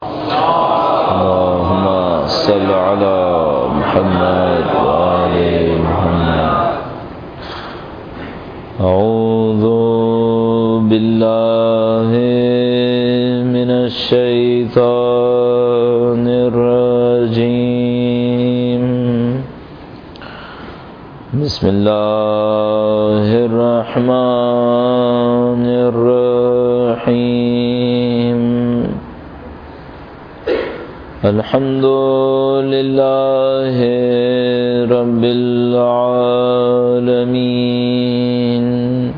اللهم صل على محمد وآل محمد. أعوذ بالله من الشيطان الرجيم. بسم الله الرحمن الرحيم. الحمد لله رب العالمين،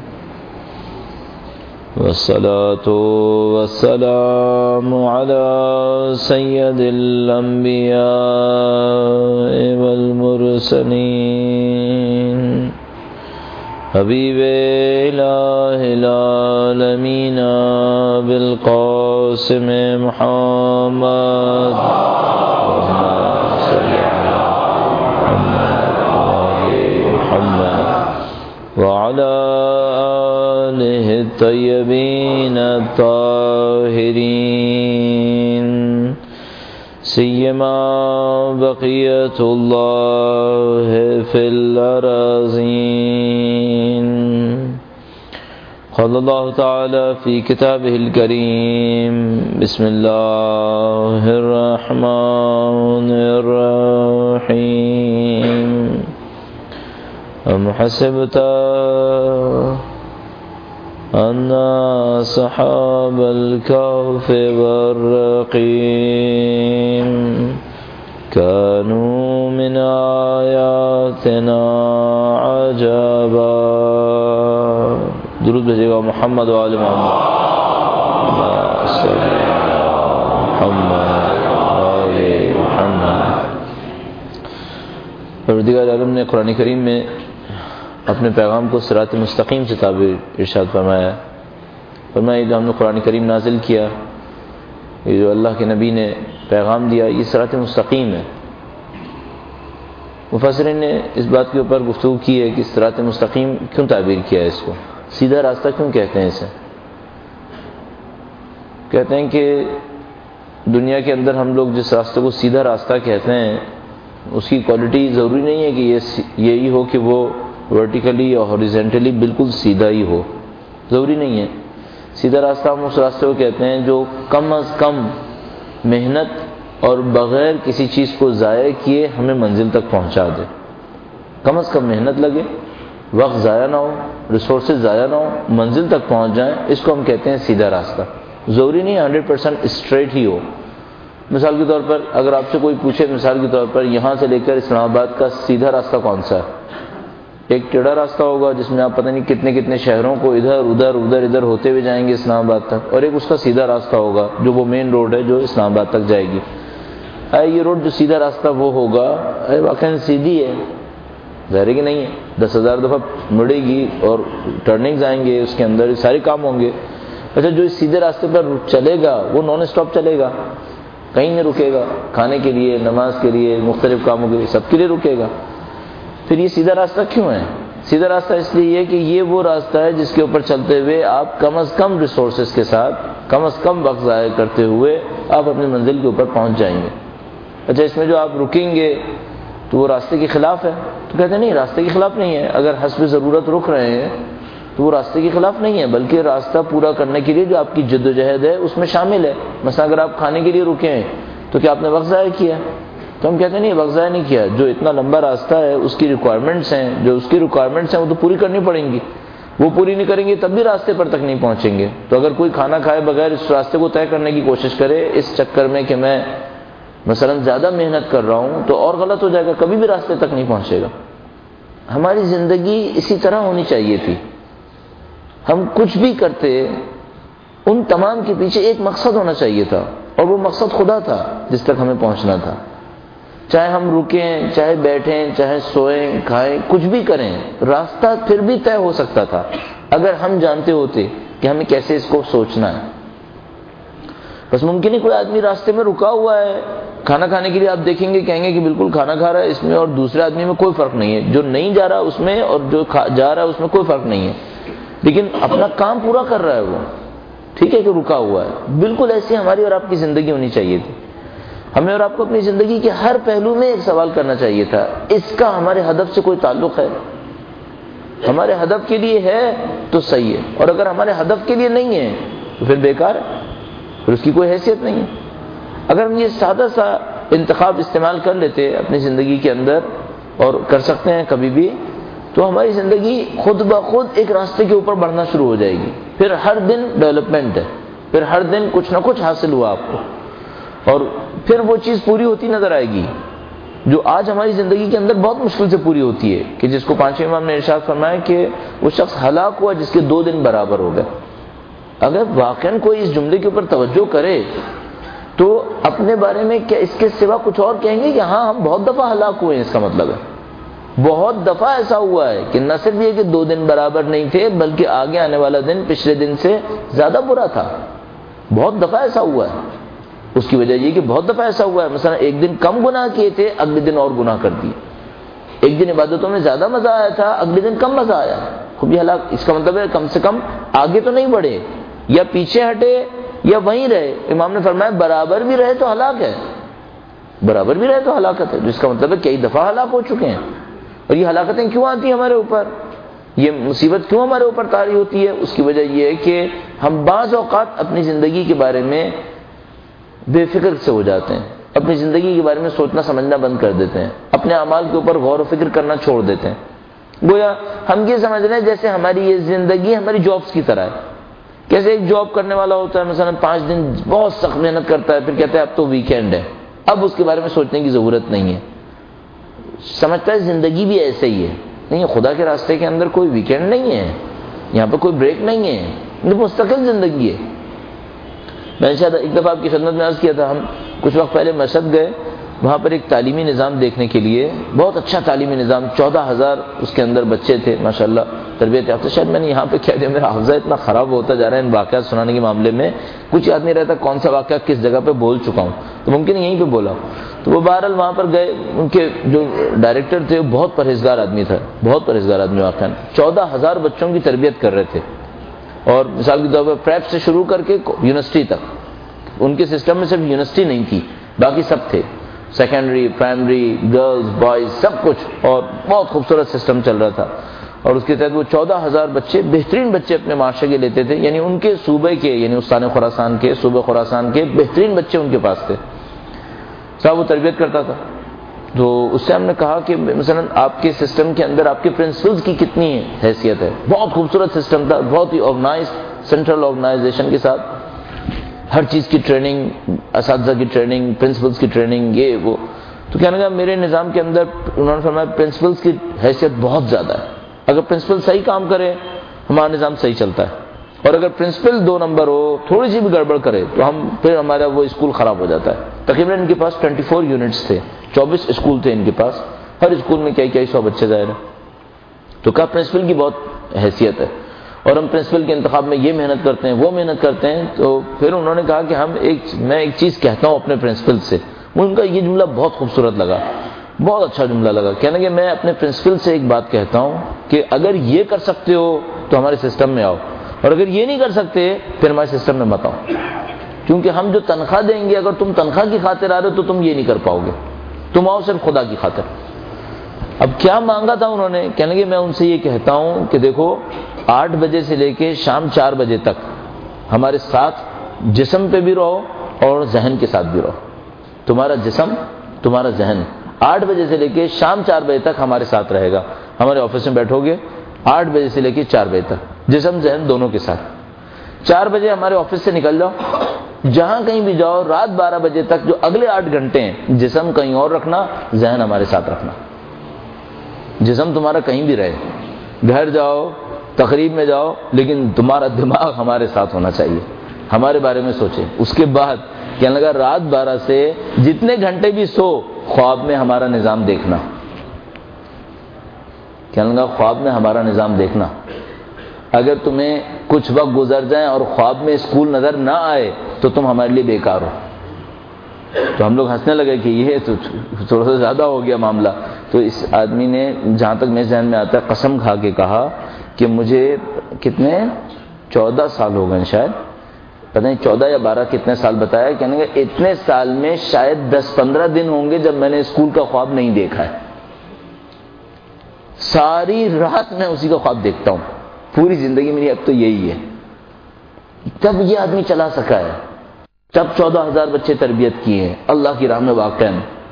والصلاة والسلام على سيد الأنبياء والمرسلين، حبيب إله العالمين بالقاسم محمد. اللهم صل على محمد وعلى آله الطيبين الطاهرين، سيما بقية الله في الأراضين. قال الله تعالى في كتابه الكريم: بسم الله الرحمن الرحيم. أم حسبت أن أصحاب الكهف والرقيم كانوا من آياتنا عجبا. درود بھیجے گا محمد و آل محمد. پروردگار عالم نے قرآن کریم میں اپنے پیغام کو صراط مستقیم سے تعبیر ارشاد فرمایا. فرمایا جو ہم نے قرآن کریم نازل کیا، یہ جو اللہ کے نبی نے پیغام دیا، یہ صراط مستقیم ہے. مفسرین نے اس بات کے اوپر گفتگو کی ہے کہ صراط مستقیم کیوں تعبیر کیا ہے، اس کو سیدھا راستہ کیوں کہتے ہیں. اسے کہتے ہیں کہ دنیا کے اندر ہم لوگ جس راستے کو سیدھا راستہ کہتے ہیں، اس کی کوالٹی ضروری نہیں ہے کہ یہی ہو کہ وہ ورٹیکلی اور ہاریزونٹلی بالکل سیدھا ہی ہو، ضروری نہیں ہے. سیدھا راستہ ہم اس راستے کو کہتے ہیں جو کم از کم محنت اور بغیر کسی چیز کو ضائع کیے ہمیں منزل تک پہنچا دے. کم از کم محنت لگے، وقت ضائع نہ ہو، ریسورسز ضائع نہ ہو، منزل تک پہنچ جائیں، اس کو ہم کہتے ہیں سیدھا راستہ. ضروری نہیں 100% اسٹریٹ ہی ہو. مثال کے طور پر اگر آپ سے کوئی پوچھے، مثال کے طور پر یہاں سے لے کر اسلام آباد کا سیدھا راستہ کون سا ہے، ایک ٹیڑھا راستہ ہوگا جس میں آپ پتہ نہیں کتنے کتنے شہروں کو ادھر ہوتے ہوئے جائیں گے اسلام آباد تک، اور ایک اس کا سیدھا راستہ ہوگا جو وہ مین روڈ ہے جو اسلام آباد تک جائے گی. یہ روڈ جو سیدھا راستہ وہ ہوگا واقعی سیدھی ہے، ظاہر ہے کہ نہیں ہے، 10,000 دفعہ مڑے گی اور ٹرننگز آئیں گے، اس کے اندر سارے کام ہوں گے. اچھا جو اس سیدھے راستے پر چلے گا وہ نان اسٹاپ چلے گا، کہیں نہیں رکے گا، کھانے کے لیے، نماز کے لیے، مختلف کاموں کے لیے، سب کے لیے رکے گا. پھر یہ سیدھا راستہ کیوں ہے؟ سیدھا راستہ اس لیے ہے کہ یہ وہ راستہ ہے جس کے اوپر چلتے ہوئے آپ کم از کم ریسورسز کے ساتھ، کم از کم وقت ضائع کرتے ہوئے آپ اپنی منزل کے اوپر پہنچ جائیں گے. اچھا اس میں جو آپ رکیں گے تو وہ راستے کے خلاف ہے، تو کہتے ہیں نہیں راستے کے خلاف نہیں ہے. اگر حسب ضرورت رک رہے ہیں تو وہ راستے کے خلاف نہیں ہے، بلکہ راستہ پورا کرنے کے لیے جو آپ کی جد و جہد ہے اس میں شامل ہے. مثلا اگر آپ کھانے کے لیے رکے ہیں تو کیا آپ نے وقت ضائع کیا؟ تو ہم کہتے ہیں نہیں وقت ضائع نہیں کیا. جو اتنا لمبا راستہ ہے اس کی ریکوائرمنٹس ہیں، وہ تو پوری کرنی پڑیں گی. وہ پوری نہیں کریں گے تب بھی راستے پر تک نہیں پہنچیں گے. تو اگر کوئی کھانا کھائے بغیر اس راستے کو طے کرنے کی کوشش کرے اس چکر میں کہ میں مثلا زیادہ محنت کر رہا ہوں تو اور غلط ہو جائے گا، کبھی بھی راستے تک نہیں پہنچے گا. ہماری زندگی اسی طرح ہونی چاہیے تھی. ہم کچھ بھی کرتے ان تمام کے پیچھے ایک مقصد ہونا چاہیے تھا، اور وہ مقصد خدا تھا جس تک ہمیں پہنچنا تھا. چاہے ہم رکیں، چاہے بیٹھیں، چاہے سوئیں، کھائیں، کچھ بھی کریں، راستہ پھر بھی طے ہو سکتا تھا اگر ہم جانتے ہوتے کہ ہمیں کیسے اس کو سوچنا ہے. بس ممکن ہے کوئی آدمی راستے میں رکا ہوا ہے کھانا کھانے کے لیے، آپ دیکھیں گے کہیں گے کہ بالکل کھانا کھا رہا ہے اس میں اور دوسرے آدمی میں کوئی فرق نہیں ہے، جو نہیں جا رہا اس میں اور جو جا رہا ہے اس میں کوئی فرق نہیں ہے، لیکن اپنا کام پورا کر رہا ہے وہ. ٹھیک ہے کہ رکا ہوا ہے. بالکل ایسی ہماری اور آپ کی زندگی ہونی چاہیے تھی. ہمیں اور آپ کو اپنی زندگی کے ہر پہلو میں ایک سوال کرنا چاہیے تھا, اس کا ہمارے ہدف سے کوئی تعلق ہے؟ ہمارے ہدف کے لیے ہے تو صحیح ہے, اور اگر ہمارے ہدف کے لیے نہیں ہے تو پھر بیکار ہے, پھر اس کی کوئی حیثیت نہیں ہے. اگر ہم یہ سادہ سا انتخاب استعمال کر لیتے اپنی زندگی کے اندر, اور کر سکتے ہیں کبھی بھی, تو ہماری زندگی خود بخود ایک راستے کے اوپر بڑھنا شروع ہو جائے گی. پھر ہر دن ڈیولپمنٹ ہے, پھر ہر دن کچھ نہ کچھ حاصل ہوا آپ کو, اور پھر وہ چیز پوری ہوتی نظر آئے گی جو آج ہماری زندگی کے اندر بہت مشکل سے پوری ہوتی ہے, کہ جس کو پانچویں امام نے ارشاد فرمایا کہ وہ شخص ہلاک ہوا جس کے 2 دن برابر ہو گئے. اگر واقعاً کوئی اس جملے کے اوپر توجہ کرے تو اپنے بارے میں کیا اس کے سوا کچھ اور کہیں گے کہ ہاں ہم بہت دفعہ ہلاک ہوئے ہیں. اس کا مطلب ہے بہت دفعہ ایسا ہوا ہے کہ نہ صرف یہ کہ 2 دن برابر نہیں تھے, بلکہ آگے آنے والا دن پچھلے دن سے زیادہ برا تھا. بہت دفعہ ایسا ہوا ہے. اس کی وجہ یہ کہ بہت دفعہ ایسا ہوا ہے, مثلا ایک دن کم گناہ کیے تھے, اگلے دن اور گناہ کر دیے. ایک دن عبادتوں میں زیادہ مزہ آیا تھا, اگلے دن کم مزہ آیا, خوب یہ ہلاک. اس کا مطلب ہے کم سے کم آگے تو نہیں بڑھے, یا پیچھے ہٹے یا وہیں رہے. امام نے فرمایا برابر بھی رہے تو ہلاک ہے, برابر بھی رہے تو ہلاکت ہے. جس کا مطلب ہے کئی دفعہ ہلاک ہو چکے ہیں. اور یہ ہلاکتیں کیوں آتی ہیں ہمارے اوپر, یہ مصیبت کیوں ہمارے اوپر طاری ہوتی ہے؟ اس کی وجہ یہ ہے کہ ہم بعض اوقات اپنی زندگی کے بارے میں بے فکر سے ہو جاتے ہیں, اپنی زندگی کے بارے میں سوچنا سمجھنا بند کر دیتے ہیں, اپنے اعمال کے اوپر غور و فکر کرنا چھوڑ دیتے ہیں. گویا ہم یہ سمجھ رہے ہیں جیسے ہماری یہ زندگی ہماری جابس کی طرح ہے. کیسے ایک جاب کرنے والا ہوتا ہے, مثلا 5 دن بہت سخت محنت کرتا ہے, پھر کہتا ہے اب تو ویکینڈ ہے, اب اس کے بارے میں سوچنے کی ضرورت نہیں ہے. سمجھتا ہے زندگی بھی ایسے ہی ہے. نہیں, خدا کے راستے کے اندر کوئی ویکینڈ نہیں ہے, یہاں پہ کوئی بریک نہیں ہے, یہ مستقل زندگی ہے. میں نے شاید ایک دفعہ آپ کی خدمت میں عرض کیا تھا, ہم کچھ وقت پہلے مشہد گئے, وہاں پر ایک تعلیمی نظام دیکھنے کے لیے, بہت اچھا تعلیمی نظام, 14,000 اس کے اندر بچے تھے ماشاءاللہ تربیت یافتہ. شاید میں نے یہاں پہ کہہ دیا, میرا حافظہ اتنا خراب ہوتا جا رہا ہے ان واقعات سنانے کے معاملے میں, کچھ یاد نہیں رہتا کون سا واقعہ کس جگہ پہ بول چکا ہوں, تو ممکن یہیں پہ بولا. تو وہ بہرحال وہاں پر گئے, ان کے جو ڈائریکٹر تھے وہ بہت پرہیزگار آدمی تھا, بہت پرہیزگار آدمی واقعا. 14,000 بچوں کی تربیت کر رہے تھے, اور مثال کے طور پر پریپ سے شروع کر کے یونیورسٹی تک. ان کے سسٹم میں صرف یونیورسٹی نہیں تھی, باقی سب تھے, سیکنڈری, پرائمری, گرلز, بوائز, سب کچھ, اور بہت خوبصورت سسٹم چل رہا تھا. اور اس کے تحت وہ 14,000 بچے, بہترین بچے اپنے معاشرے کے لیتے تھے, یعنی ان کے صوبے کے, یعنی استان خراسان کے, صوبہ خراسان کے بہترین بچے ان کے پاس تھے. صاحب وہ تربیت کرتا تھا. تو اس سے ہم نے کہا کہ مثلا آپ کے سسٹم کے اندر آپ کے پرنسپلز کی کتنی حیثیت ہے. بہت خوبصورت سسٹم تھا, بہت ہی آرگنائز, سینٹرل آرگنائزیشن کے ساتھ, ہر چیز کی ٹریننگ, اساتذہ کی ٹریننگ, پرنسپلز کی ٹریننگ, یہ وہ. تو کہنے لگا میرے نظام کے اندر انہوں نے فرمایا پرنسپلز کی حیثیت بہت زیادہ ہے. اگر پرنسپل صحیح کام کرے ہمارا نظام صحیح چلتا ہے, اور اگر پرنسپل 2 نمبر ہو, تھوڑی سی بھی گڑبڑ کرے تو پھر ہمارا وہ اسکول خراب ہو جاتا ہے. تقریباً ان کے پاس 24 یونٹس تھے, 24 اسکول تھے ان کے پاس, ہر اسکول میں کئی 100 بچے ظاہر ہیں. تو کہا پرنسپل کی بہت حیثیت ہے, اور ہم پرنسپل کے انتخاب میں یہ محنت کرتے ہیں, وہ محنت کرتے ہیں. تو پھر انہوں نے کہا کہ میں ایک چیز کہتا ہوں اپنے پرنسپل سے. ان کا یہ جملہ بہت خوبصورت لگا, بہت اچھا جملہ لگا. کہنے کہ میں اپنے پرنسپل سے ایک بات کہتا ہوں کہ اگر یہ کر سکتے ہو تو ہمارے سسٹم میں آؤ, اور اگر یہ نہیں کر سکتے پھر ہمارے سسٹم میں مت آؤ, کیونکہ ہم جو تنخواہ دیں گے, اگر تم تنخواہ کی خاطر آ رہے ہو تو تم یہ نہیں کر پاؤ گے, تم آؤ صرف خدا کی خاطر. اب کیا مانگا تھا انہوں نے؟ کہنے کہ میں ان سے یہ کہتا ہوں کہ دیکھو 8 بجے سے لے کے شام 4 بجے تک ہمارے ساتھ جسم پہ بھی رہو اور ذہن کے ساتھ بھی رہو. تمہارا جسم, تمہارا ذہن 8 بجے سے لے کے شام 4 بجے تک ہمارے ساتھ رہے گا. ہمارے آفس میں بیٹھو گے 8 بجے سے لے کے 4 بجے تک, جسم ذہن دونوں کے ساتھ. 4 بجے ہمارے آفس سے نکل جاؤ, جہاں کہیں بھی جاؤ, رات 12 بجے تک جو اگلے 8 گھنٹے ہیں جسم کہیں اور رکھنا, ذہن ہمارے ساتھ رکھنا. جسم تمہارا کہیں بھی رہے, گھر جاؤ, تقریب میں جاؤ, لیکن تمہارا دماغ ہمارے ساتھ ہونا چاہیے, ہمارے بارے میں سوچے. اس کے بعد کہنے لگا رات 12 سے جتنے گھنٹے بھی سو, خواب میں ہمارا نظام دیکھنا. کہنے لگا خواب میں ہمارا نظام دیکھنا. اگر تمہیں کچھ وقت گزر جائیں اور خواب میں اسکول نظر نہ آئے تو تم ہمارے لیے بیکار ہو. تو ہم لوگ ہنسنے لگے کہ یہ تو تھوڑا سا زیادہ ہو گیا معاملہ. تو اس آدمی نے, جہاں تک میرے ذہن میں آتا ہے, قسم کھا کے کہا کہ مجھے کتنے 14 سال ہو گئے شاید, پتہ نہیں 14 یا 12 کتنے سال بتایا، کہنے کہ اتنے سال میں شاید 10-15 دن ہوں گے جب میں نے اسکول کا خواب نہیں دیکھا ہے، ساری رات میں اسی کا خواب دیکھتا ہوں، پوری زندگی میری اب تو یہی ہے۔ تب یہ آدمی چلا سکا ہے، تب 14,000 بچے تربیت کیے ہیں اللہ کی راہ میں واقع۔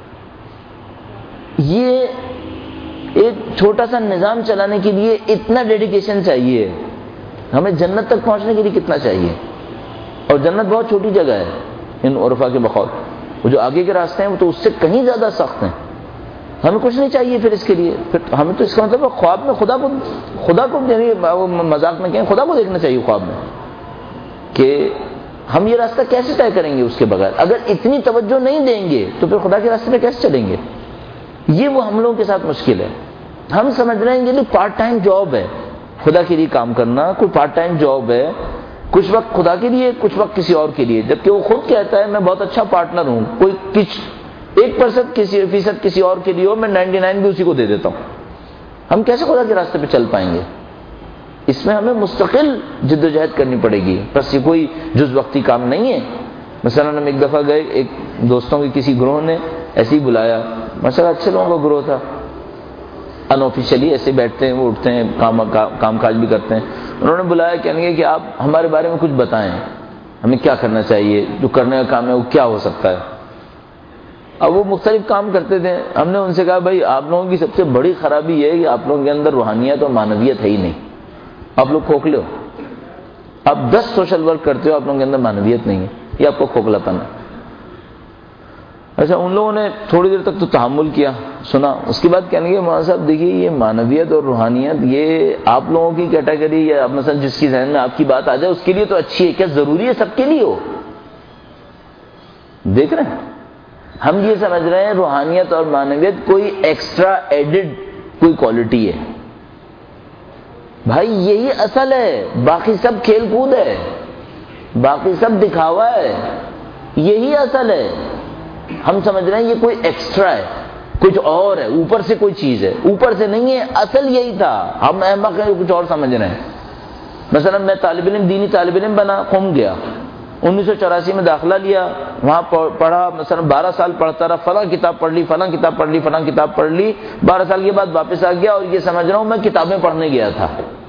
یہ ایک چھوٹا سا نظام چلانے کے لیے اتنا ڈیڈیکیشن چاہیے، ہمیں جنت تک پہنچنے کے لیے کتنا چاہیے، اور جنت بہت چھوٹی جگہ ہے ان عرفا کے بقول، وہ جو آگے کے راستے ہیں وہ تو اس سے کہیں زیادہ سخت ہیں۔ ہمیں کچھ نہیں چاہیے پھر اس کے لیے، پھر ہمیں تو اس کا مطلب خواب میں خدا کو یعنی مذاق میں کہیں، خدا کو دیکھنا چاہیے خواب میں کہ ہم یہ راستہ کیسے طے کریں گے اس کے بغیر۔ اگر اتنی توجہ نہیں دیں گے تو پھر خدا کے راستے پہ کیسے چلیں گے؟ یہ وہ ہم لوگوں کے ساتھ مشکل ہے۔ ہم سمجھ رہے ہیں یہ پارٹ ٹائم جاب ہے، خدا کے لیے کام کرنا کوئی پارٹ ٹائم جاب ہے، کچھ وقت خدا کے لیے کچھ وقت کسی اور کے لیے، جبکہ وہ خود کہتا ہے میں بہت اچھا پارٹنر ہوں، کوئی 1% کسی اور کے لیے ہو، میں 99 بھی اسی کو دے دیتا ہوں۔ ہم کیسے خدا کے راستے پہ چل پائیں گے؟ اس میں ہمیں مستقل جد و جہد کرنی پڑے گی، بس یہ کوئی جز وقتی کام نہیں ہے۔ مثلا ہم ایک دفعہ گئے، ایک دوستوں کے کسی گروہ نے ایسے ہی بلایا، مثلا اچھے لوگوں کا گروہ تھا، ان آفیشیلی ایسے بیٹھتے ہیں، وہ اٹھتے ہیں، کام کاج بھی کرتے ہیں۔ انہوں نے بلایا، کہنے کہ آپ ہمارے بارے میں کچھ بتائیں، ہمیں کیا کرنا چاہیے، جو کرنے کا کام ہے وہ کیا ہو سکتا ہے۔ اب وہ مختلف کام کرتے تھے، ہم نے ان سے کہا بھائی آپ لوگوں کی سب سے بڑی خرابی یہ ہے کہ آپ لوگوں کے اندر روحانیت اور معنویت ہے ہی نہیں، آپ لوگ کھوکھلے ہو، آپ 10 سوشل ورک کرتے ہو، آپ لوگوں کے اندر معنویت نہیں ہے، یہ آپ کو کھوکھلا پن ہے۔ اچھا، ان لوگوں نے تھوڑی دیر تک تو تحمل کیا، سنا، اس کے بعد کہنے لگے مولانا صاحب دیکھیے یہ معنویت اور روحانیت یہ آپ لوگوں کی کیٹیگری، یا مثلا جس کی ذہن میں آپ کی بات آ جائے اس کے لیے تو اچھی ہے، کیا ضروری ہے سب کے لیے ہو؟ دیکھ رہے ہیں ہم یہ سمجھ رہے ہیں روحانیت اور معنویت کوئی ایکسٹرا ایڈڈ کوئی کوالٹی ہے، بھائی یہی اصل ہے، باقی سب کھیل کود ہے، باقی سب دکھاوا ہے، یہی اصل ہے۔ ہم سمجھ رہے ہیں یہ کوئی ایکسٹرا ہے، کچھ اور ہے، اوپر سے کوئی چیز ہے، اوپر سے نہیں ہے، اصل یہی تھا، ہم احمق ہیں کچھ اور سمجھ رہے ہیں۔ مثلا میں دینی طالب علم بنا، قم گیا، 1984 میں داخلہ لیا، وہاں پڑھا، مثلا 12 سال پڑھتا رہا، فلاں کتاب پڑھ لی، 12 سال کے بعد واپس آ گیا، اور یہ سمجھ رہا ہوں میں کتابیں پڑھنے گیا تھا۔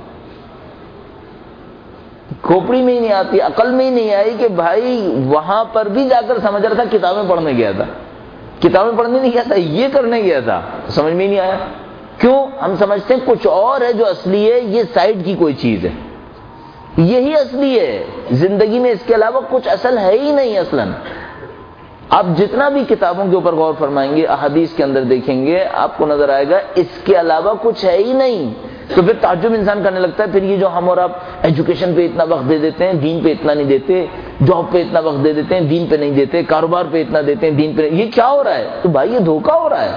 کھوپڑی میں ہی نہیں آتی، عقل میں ہی نہیں آئی کہ بھائی وہاں پر بھی جا کر سمجھ رہا تھا کتابیں پڑھنے گیا تھا، کتابیں پڑھنے نہیں گیا تھا، یہ کرنے گیا تھا، سمجھ میں ہی نہیں آیا۔ کیوں؟ ہم سمجھتے ہیں کچھ اور ہے جو اصلی ہے، یہ سائڈ کی کوئی چیز ہے، یہی اصلی ہے زندگی میں، اس کے علاوہ کچھ اصل ہے ہی نہیں اصلاً۔ آپ جتنا بھی کتابوں کے اوپر غور فرمائیں گے، احادیث کے اندر دیکھیں گے، آپ کو نظر آئے گا اس کے علاوہ کچھ ہے ہی نہیں۔ تو پھر تعجب انسان کرنے لگتا ہے، پھر یہ جو ہم اور آپ ایجوکیشن پہ اتنا وقت دے دیتے ہیں، دین پہ اتنا نہیں دیتے، جاب پہ اتنا وقت دے دیتے ہیں، دین پہ نہیں دیتے، کاروبار پہ اتنا دیتے ہیں، دین پہ نہیں، یہ کیا ہو رہا ہے؟ تو بھائی یہ دھوکہ ہو رہا ہے،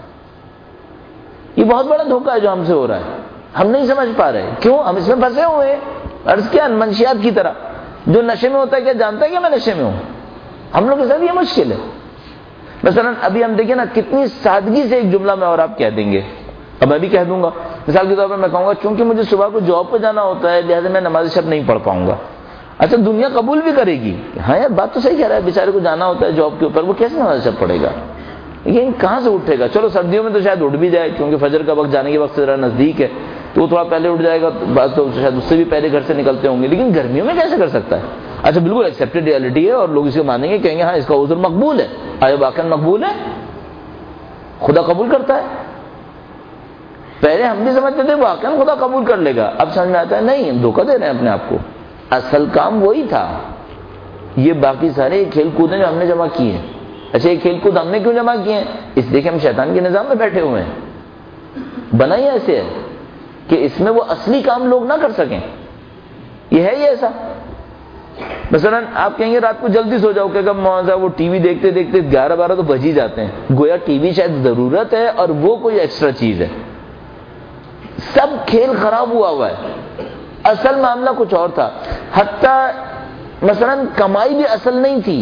یہ بہت بڑا دھوکہ ہے جو ہم سے ہو رہا ہے، ہم نہیں سمجھ پا رہے، کیوں؟ ہم اس میں پھنسے ہوئے ہیں، عرض کیا منشیات کی طرح، جو نشے میں ہوتا ہے کیا جانتا ہے کہ میں نشے میں ہوں؟ ہم لوگ کے ساتھ یہ مشکل ہے۔ مثلا ابھی ہم دیکھیں نا، کتنی سادگی سے ایک جملہ میں اور آپ کہہ دیں گے، اب میں بھی کہہ دوں گا، مثال کے طور پر میں کہوں گا چونکہ مجھے صبح کو جاب پہ جانا ہوتا ہے لہٰذا میں نماز شب نہیں پڑھ پاؤں گا۔ اچھا، دنیا قبول بھی کرے گی، ہاں یار بات تو صحیح کہہ رہا ہے، بیچارے کو جانا ہوتا ہے جاب کے اوپر، وہ کیسے نماز شب پڑھے گا؟ لیکن کہاں سے اٹھے گا؟ چلو سردیوں میں تو شاید اٹھ بھی جائے، کیونکہ فجر کا وقت جانے کے وقت سے ذرا نزدیک ہے تو وہ تھوڑا پہلے اٹھ جائے گا، بعض تو شاید اس سے بھی پہلے گھر سے نکلتے ہوں گے، لیکن گرمیوں میں کیسے کر سکتا ہے؟ اچھا، بالکل ایکسیپٹڈ ریئلٹی ہے اور لوگ اسے مانیں گے، کہیں گے ہاں اس کا عذر مقبول ہے۔ آیا واقعا مقبول ہے؟ خدا قبول کرتا ہے؟ پہلے ہم بھی سمجھتے تھے واقعا خدا قبول کر لے گا، اب سمجھ میں آتا ہے نہیں، ہم دھوکہ دے رہے ہیں اپنے آپ کو، اصل کام وہی تھا، یہ باقی سارے کھیل کود ہیں جو ہم نے جمع کیے ہیں۔ اچھا، یہ کھیل کود ہم نے کیوں جمع کیے ہیں؟ اس لیے کہ ہم شیطان کے نظام میں بیٹھے ہوئے ہیں، بنا ہی ایسے ہے کہ اس میں وہ اصلی کام لوگ نہ کر سکیں، یہ ہے ہی ایسا۔ مثلا آپ کہیں گے رات کو جلدی سو جاؤ، کہ وہ ٹی وی دیکھتے دیکھتے 11-12 تو بج ہی جاتے ہیں، گویا ٹی وی شاید ضرورت ہے اور وہ کوئی ایکسٹرا چیز ہے۔ سب کھیل خراب ہوا ہے، اصل معاملہ کچھ اور تھا۔ حتیٰ مثلا کمائی بھی اصل نہیں تھی،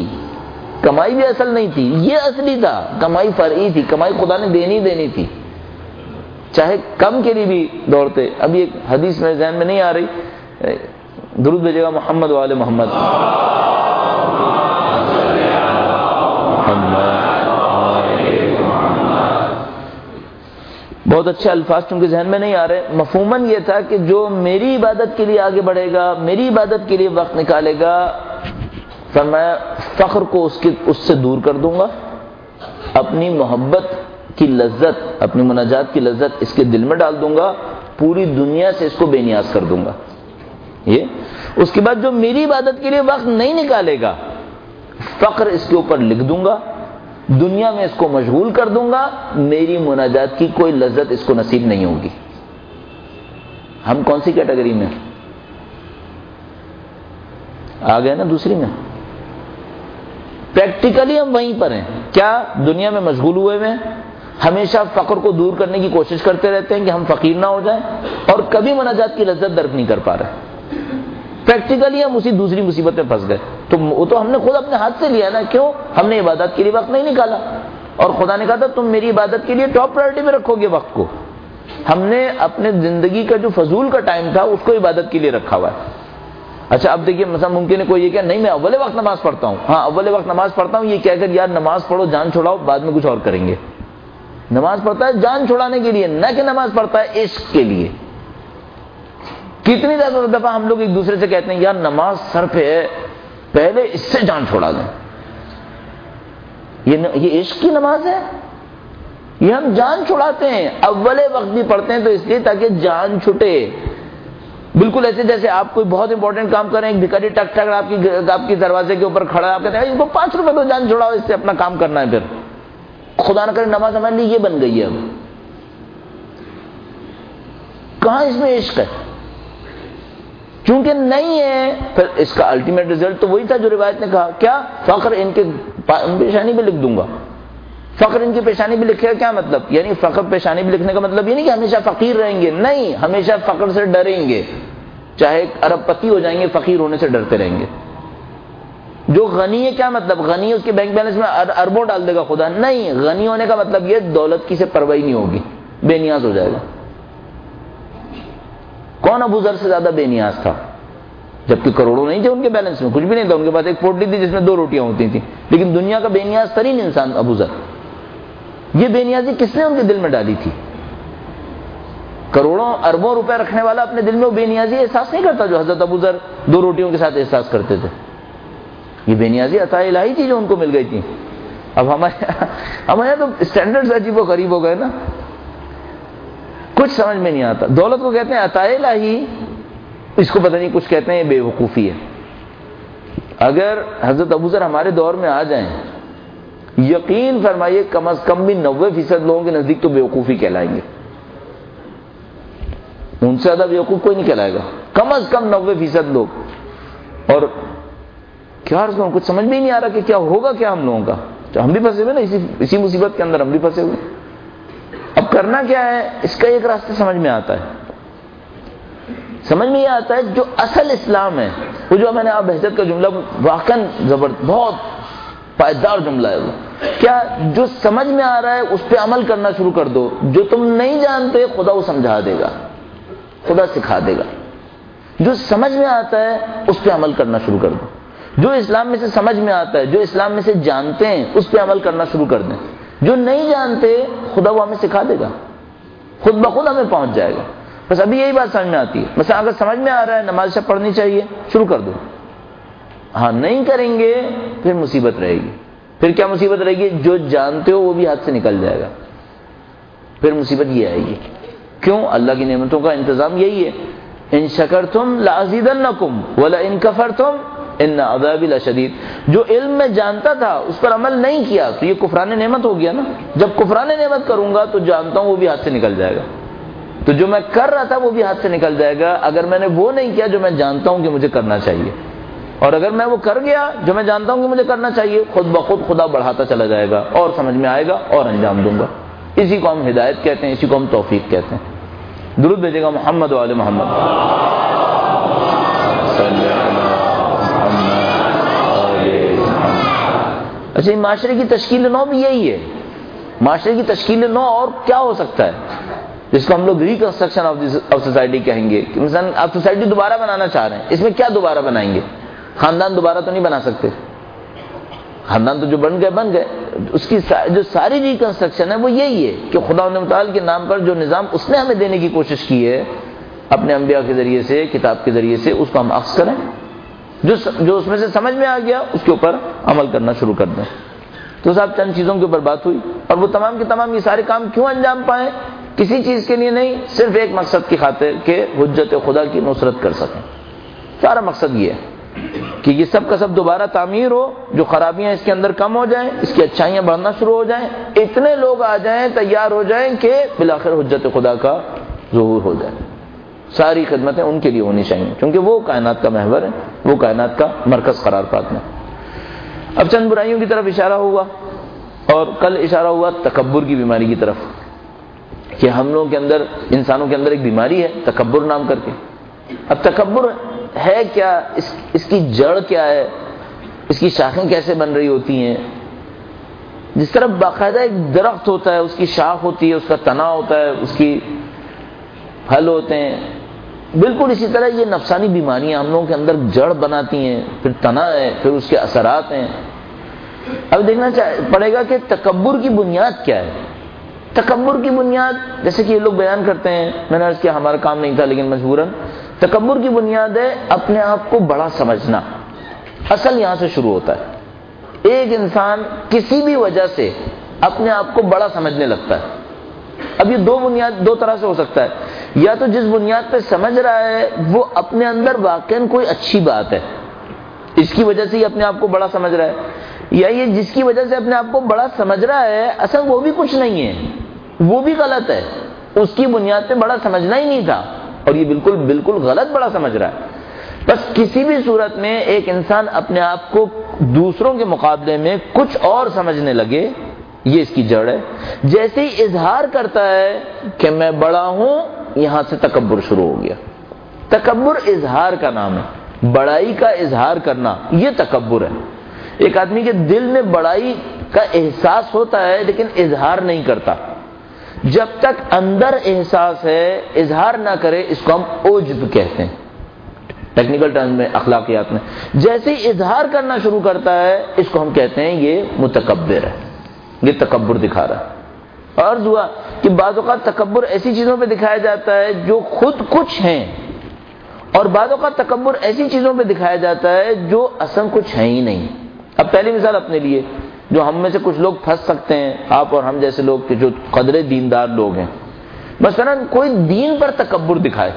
یہ اصلی تھا، کمائی فرعی تھی، کمائی خدا نے دینی تھی، چاہے کم کے لیے بھی دوڑتے۔ ابھی ایک حدیث میں ذہن میں نہیں آ رہی، درود بھیجے گا محمد وآل محمد. بہت اچھے الفاظ چونکہ ذہن میں نہیں آ رہے. مفہوماً یہ تھا کہ جو میری عبادت کے لیے آگے بڑھے گا، میری عبادت کے لیے وقت نکالے گا، فرمایا فخر کو اس سے دور کر دوں گا، اپنی محبت کی لذت، اپنی مناجات کی لذت اس کے دل میں ڈال دوں گا، پوری دنیا سے اس کو بے نیاز کر دوں گا. یہ اس کے بعد جو میری عبادت کے لیے وقت نہیں نکالے گا، فقر اس کے اوپر لکھ دوں گا، دنیا میں اس کو مشغول کر دوں گا، میری مناجات کی کوئی لذت اس کو نصیب نہیں ہوگی. ہم کون سی کیٹیگری میں آ گئے نا؟ دوسری میں. پریکٹیکلی ہم وہیں پر ہیں. کیا دنیا میں مشغول ہوئے ہیں، ہمیشہ فقر کو دور کرنے کی کوشش کرتے رہتے ہیں کہ ہم فقیر نہ ہو جائیں، اور کبھی مناجات کی لذت درک نہیں کر پا رہے. پریکٹیکلی ہم اسی دوسری مصیبت میں پھنس گئے. تو وہ تو ہم نے خود اپنے ہاتھ سے لیا نا. کیوں؟ ہم نے عبادت کے لیے وقت نہیں نکالا، اور خدا نے کہا تھا تم میری عبادت کے لیے ٹاپ پرائرٹی میں رکھو گے وقت کو. ہم نے اپنے زندگی کا جو فضول کا ٹائم تھا اس کو عبادت کے لیے رکھا ہوا ہے. اچھا اب دیکھیے مثلا ممکن ہے کوئی یہ کہ نہیں میں اول وقت نماز پڑھتا ہوں، ہاں اول وقت نماز پڑھتا ہوں، یہ کہہ کر یار نماز پڑھو جان چھوڑاؤ بعد میں کچھ اور کریں گے. نماز پڑھتا ہے جان چھوڑانے کے لیے، نہ کہ نماز پڑھتا ہے عشق کے لیے. کتنی دفعہ ہم لوگ ایک دوسرے سے کہتے ہیں یار نماز سر پہ ہے پہلے اس سے جان چھوڑا دیں. یہ عشق کی نماز ہے؟ یہ ہم جان چھڑاتے ہیں. اول وقت بھی پڑھتے ہیں تو اس لیے تاکہ جان چھٹے. بالکل ایسے جیسے آپ کوئی بہت امپورٹنٹ کام کریں، ایک بھکاری ٹک ٹک آپ کی دروازے کے اوپر کھڑا ہے، آپ کہتے ہیں اس کو 5 روپے تو جان چھڑاؤ، اس سے اپنا کام کرنا ہے. پھر خدا نہ کرے نماز ہمارے لیے یہ بن گئی ہے. اب کہاں اس میں عشق ہے؟ چونکہ نہیں ہے. پھر اس کا الٹیمیٹ ریزلٹ تو وہی تھا جو روایت نے کہا. کیا؟ فقر ان کے پیشانی پہ لکھ دوں گا. فقر ان کی پیشانی پہ لکھے گا کیا مطلب؟ یعنی فقر پیشانی پہ لکھنے کا مطلب یہ نہیں کہ ہمیشہ فقیر رہیں گے، نہیں، ہمیشہ فقر سے ڈریں گے. چاہے ارب پتی ہو جائیں گے، فقیر ہونے سے ڈرتے رہیں گے. جو غنی ہے کیا مطلب؟ غنی ہے اس کے بینک بیلنس میں اربوں ڈال دے گا خدا، نہیں. غنی ہونے کا مطلب یہ دولت کی سے پرواہ نہیں ہوگی، بے نیاز ہو جائے گا. کون ابو ذر سے زیادہ بے نیاز تھا؟ جبکہ کروڑوں نہیں تھے ان کے بیلنس میں، کچھ بھی نہیں تھا. ان کے پاس ایک پوٹلی تھی جس میں 2 روٹیاں ہوتی تھیں، لیکن دنیا کا بے نیاز ترین انسان ابو ذر. یہ بے نیازی کس نے ان کے دل میں ڈالی تھی؟ کروڑوں اربوں روپے رکھنے والا اپنے دل میں وہ بے نیازی احساس نہیں کرتا جو حضرت ابو ذر 2 روٹیوں کے ساتھ احساس کرتے تھے. یہ بے نیازی عطا الہی تھی جو ان کو مل گئی تھی. اب ہمارے تو اسٹینڈرڈز عجیب و غریب ہو گئے نا، کچھ سمجھ میں نہیں آتا. دولت کو کہتے ہیں عطا الہی، اس کو پتہ نہیں کچھ کہتے ہیں یہ بے وقوفی ہے. اگر حضرت ابو ذر ہمارے دور میں آ جائیں، یقین فرمائیے کم از کم بھی 90% لوگوں کے نزدیک تو بے وقوفی کہلائیں گے. ان سے زیادہ بے وقوف کوئی نہیں کہلائے گا، کم از کم 90% لوگ. اور کیا عرض کروں، کچھ سمجھ میں ہی نہیں آ رہا کہ کیا ہوگا کیا ہم لوگوں کا. ہم بھی پھنسے ہوئے نا اسی مصیبت کے اندر، ہم بھی پھنسے ہوئے. اب کرنا کیا ہے؟ اس کا ایک راستہ سمجھ میں آتا ہے. سمجھ میں یہ آتا ہے جو اصل اسلام ہے، وہ جو میں نے آپ بہجت کا جملہ واقعاً بہت پائیدار جملہ ہے. وہ کیا؟ جو سمجھ میں آ رہا ہے اس پہ عمل کرنا شروع کر دو. جو تم نہیں جانتے خدا وہ سمجھا دے گا، خدا سکھا دے گا. جو سمجھ میں آتا ہے اس پہ عمل کرنا شروع کر دو. جو اسلام میں سے سمجھ میں آتا ہے، جو اسلام میں سے جانتے ہیں، اس پہ عمل کرنا شروع کر دیں. جو نہیں جانتے خدا وہ ہمیں سکھا دے گا، خود بخود ہمیں پہنچ جائے گا. بس ابھی یہی بات سمجھ میں آتی ہے. مثلا اگر سمجھ میں آ رہا ہے نماز شب پڑھنی چاہیے، شروع کر دو. ہاں نہیں کریں گے پھر مصیبت رہے گی. پھر کیا مصیبت رہے گی؟ جو جانتے ہو وہ بھی ہاتھ سے نکل جائے گا. پھر مصیبت یہ آئے گی. کیوں؟ اللہ کی نعمتوں کا انتظام یہی ہے، ان شکرتم لازیدنکم ولئن کفرتم ان عذابی لشدید. جو علم میں جانتا تھا اس پر عمل نہیں کیا تو یہ کفران نعمت ہو گیا نا. جب کفران نعمت کروں گا تو جانتا ہوں وہ بھی ہاتھ سے نکل جائے گا. تو جو میں کر رہا تھا وہ بھی ہاتھ سے نکل جائے گا اگر میں نے وہ نہیں کیا جو میں جانتا ہوں کہ مجھے کرنا چاہیے. اور اگر میں وہ کر گیا جو میں جانتا ہوں کہ مجھے کرنا چاہیے، خود بخود خدا بڑھاتا چلا جائے گا اور سمجھ میں آئے گا اور انجام دوں گا. اسی کو ہم ہدایت کہتے ہیں، اسی کو ہم توفیق کہتے ہیں. درود بھیجے گا محمد وآل محمد. اچھا، معاشرے کی تشکیل نو بھی یہی ہے. معاشرے کی تشکیل نو اور کیا ہو سکتا ہے؟ جس کو ہم لوگ ریکنسٹرکشن آف سوسائٹی کہیں گے، کہ مثلا آپ سوسائٹی دوبارہ بنانا چاہ رہے ہیں، اس میں کیا دوبارہ بنائیں گے؟ خاندان دوبارہ تو نہیں بنا سکتے، خاندان تو جو بن گئے، اس کی جو ساری ریکنسٹرکشن ہے وہ یہی ہے کہ خدا متعال کے نام پر جو نظام اس نے ہمیں دینے کی کوشش کی ہے اپنے انبیاء کے ذریعے سے، کتاب کے ذریعے سے، اس کو ہم اخذ کریں، جو اس میں سے سمجھ میں آ گیا اس کے اوپر عمل کرنا شروع کر دیں۔ تو صاحب چند چیزوں کے اوپر بات ہوئی، اور وہ تمام کے تمام یہ سارے کام کیوں انجام پائیں؟ کسی چیز کے لیے نہیں، صرف ایک مقصد کی خاطر کہ حجت خدا کی نصرت کر سکیں۔ سارا مقصد یہ ہے کہ یہ سب کا سب دوبارہ تعمیر ہو، جو خرابیاں اس کے اندر کم ہو جائیں، اس کی اچھائیاں بڑھنا شروع ہو جائیں، اتنے لوگ آ جائیں، تیار ہو جائیں کہ بالآخر حجت خدا کا ظہور ہو جائے۔ ساری خدمتیں ان کے لیے ہونی چاہیے، کیونکہ وہ کائنات کا محور ہے، وہ کائنات کا مرکز قرار پاتے ہیں۔ اب چند برائیوں کی طرف اشارہ ہوا، اور کل اشارہ ہوا تکبر کی بیماری کی طرف، کہ ہم لوگوں کے اندر، انسانوں کے اندر ایک بیماری ہے تکبر نام کر کے۔ اب تکبر ہے کیا؟ اس کی جڑ کیا ہے؟ اس کی شاخیں کیسے بن رہی ہوتی ہیں؟ جس طرح باقاعدہ ایک درخت ہوتا ہے، اس کی شاخ ہوتی ہے، اس کا تنا ہوتا ہے، اس کی پھل ہوتے ہیں، بالکل اسی طرح یہ نفسانی بیماریاں ہم لوگوں کے اندر جڑ بناتی ہیں، پھر تنا ہے، پھر اس کے اثرات ہیں۔ اب دیکھنا پڑے گا کہ تکبر کی بنیاد کیا ہے۔ تکبر کی بنیاد، جیسے کہ یہ لوگ بیان کرتے ہیں، میں نے عرض کیا ہمارا کام نہیں تھا لیکن مجبوراً، تکبر کی بنیاد ہے اپنے آپ کو بڑا سمجھنا۔ اصل یہاں سے شروع ہوتا ہے، ایک انسان کسی بھی وجہ سے اپنے آپ کو بڑا سمجھنے لگتا ہے۔ اب یہ دو طرح سے ہو سکتا ہے، یا تو جس بنیاد پہ سمجھ رہا ہے وہ اپنے اندر واقعاً کوئی اچھی بات ہے، اس کی وجہ سے ہی اپنے آپ کو بڑا سمجھ رہا ہے، یا یہ جس کی وجہ سے اپنے آپ کو بڑا سمجھ رہا ہے اصل وہ بھی کچھ نہیں ہے، وہ بھی غلط ہے، اس کی بنیاد پہ بڑا سمجھنا ہی نہیں تھا، اور یہ بالکل غلط بڑا سمجھ رہا ہے۔ بس کسی بھی صورت میں ایک انسان اپنے آپ کو دوسروں کے مقابلے میں کچھ اور سمجھنے لگے، یہ اس کی جڑ ہے۔ جیسے ہی اظہار کرتا ہے کہ میں بڑا ہوں، یہاں سے تکبر شروع ہو گیا۔ تکبر اظہار کا نام ہے، بڑائی کا اظہار کرنا یہ تکبر ہے۔ ایک آدمی کے دل میں بڑائی کا احساس ہوتا ہے لیکن اظہار نہیں کرتا، جب تک اندر احساس ہے اظہار نہ کرے، اس کو ہم عجب کہتے ہیں ٹیکنیکل ٹرم میں، اخلاقیات میں۔ جیسے ہی اظہار کرنا شروع کرتا ہے اس کو ہم کہتے ہیں یہ متکبر ہے، یہ تکبر دکھا رہا ہے۔ اور دعا کہ بعض اوقات تکبر ایسی چیزوں پہ دکھایا جاتا ہے جو خود کچھ ہیں، اور بعض اوقات تکبر ایسی چیزوں پہ دکھایا جاتا ہے جو اصل کچھ ہے ہی نہیں۔ اب پہلی مثال اپنے لیے، جو ہم میں سے کچھ لوگ پھنس سکتے ہیں، آپ اور ہم جیسے لوگ کہ جو قدرے دیندار لوگ ہیں، مثلا کوئی دین پر تکبر دکھائے،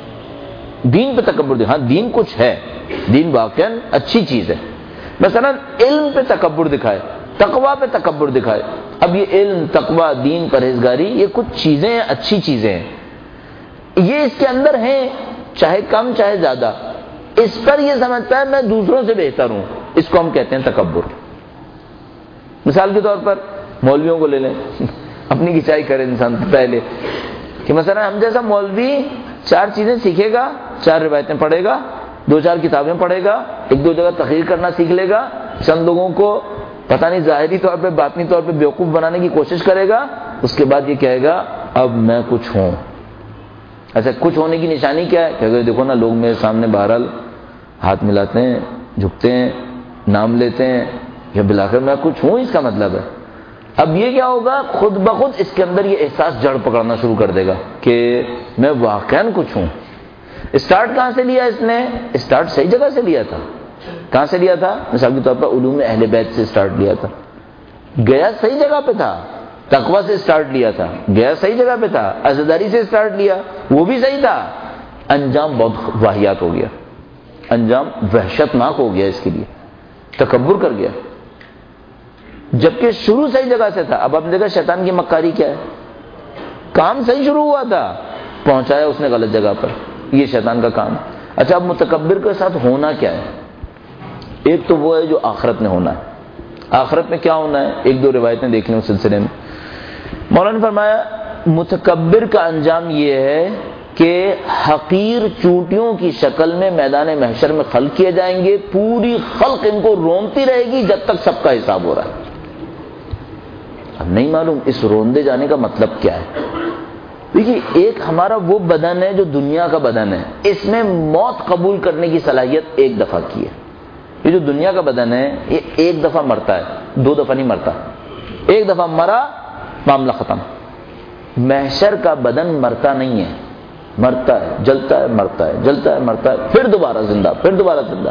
دین پہ تکبر دکھائے، ہاں دین کچھ ہے، دین واقعاً اچھی چیز ہے، مثلا علم پہ تکبر دکھائے، تقوی پہ تکبر دکھائے۔ اب یہ علم، تقوی، دین، پرہیزگاری، یہ کچھ چیزیں ہیں، اچھی چیزیں ہیں، یہ اس کے اندر ہیں، چاہے کم چاہے زیادہ، اس پر یہ سمجھتا ہے میں دوسروں سے بہتر ہوں، اس کو ہم کہتے ہیں تکبر۔ مثال کے طور پر مولویوں کو لے لیں، اپنی کھچائی کرے انسان پہلے، کہ مثلا ہم جیسا مولوی 4 چیزیں سیکھے گا، 4 روایتیں پڑھے گا، 2-4 کتابیں پڑھے گا، 1-2 جگہ تقریر کرنا سیکھ لے گا، چند لوگوں کو پتہ نہیں ظاہری طور پہ باطنی طور پہ بیوقوف بنانے کی کوشش کرے گا، اس کے بعد یہ کہے گا اب میں کچھ ہوں۔ اچھا کچھ ہونے کی نشانی کیا ہے؟ کہ دیکھو نا لوگ میرے سامنے بہرحال ہاتھ ملاتے ہیں، جھکتے ہیں، نام لیتے ہیں، یا بالآخر میں کچھ ہوں، اس کا مطلب ہے۔ اب یہ کیا ہوگا؟ خود بخود اس کے اندر یہ احساس جڑ پکڑنا شروع کر دے گا کہ میں واقعاً کچھ ہوں۔ اسٹارٹ کہاں سے لیا اس نے؟ اسٹارٹ صحیح جگہ سے لیا تھا۔ کہاں سے لیا تھا؟ مثال کے طور پر علوم اہل بیت سے اسٹارٹ لیا تھا، گیا صحیح جگہ پہ تھا، تقوی سے اسٹارٹ لیا تھا، گیا صحیح جگہ پہ تھا، عزاداری سے اسٹارٹ لیا، وہ بھی صحیح تھا، انجام بہت واہیات ہو گیا، انجام وحشت ناک ہو گیا، اس کے لیے تکبر کر گیا، جبکہ شروع صحیح جگہ سے تھا۔ اب ہم دیکھا شیطان کی مکاری کیا ہے، کام صحیح شروع ہوا تھا، پہنچایا اس نے غلط جگہ پر، یہ شیطان کا کام ہے۔ اچھا اب متکبر کے ساتھ ہونا کیا ہے؟ ایک تو وہ ہے جو آخرت میں ہونا ہے۔ آخرت میں کیا ہونا ہے؟ 1-2 روایتیں دیکھ لیں اس سلسلے میں۔ مولانا نے فرمایا متکبر کا انجام یہ ہے کہ حقیر چونٹیوں کی شکل میں میدان محشر میں خلق کیے جائیں گے، پوری خلق ان کو رونتی رہے گی جب تک سب کا حساب ہو رہا ہے۔ اب نہیں معلوم اس روندے جانے کا مطلب کیا ہے، دیکھیے ایک ہمارا وہ بدن ہے جو دنیا کا بدن ہے، اس میں موت قبول کرنے کی صلاحیت ایک دفعہ کی ہے۔ یہ جو دنیا کا بدن ہے یہ ایک دفعہ مرتا ہے، دو دفعہ نہیں مرتا۔ ایک دفعہ مرا معاملہ ختم۔ محشر کا بدن مرتا نہیں ہے، مرتا ہے، جلتا ہے، مرتا ہے، جلتا ہے، مرتا ہے، پھر دوبارہ زندہ، پھر دوبارہ زندہ۔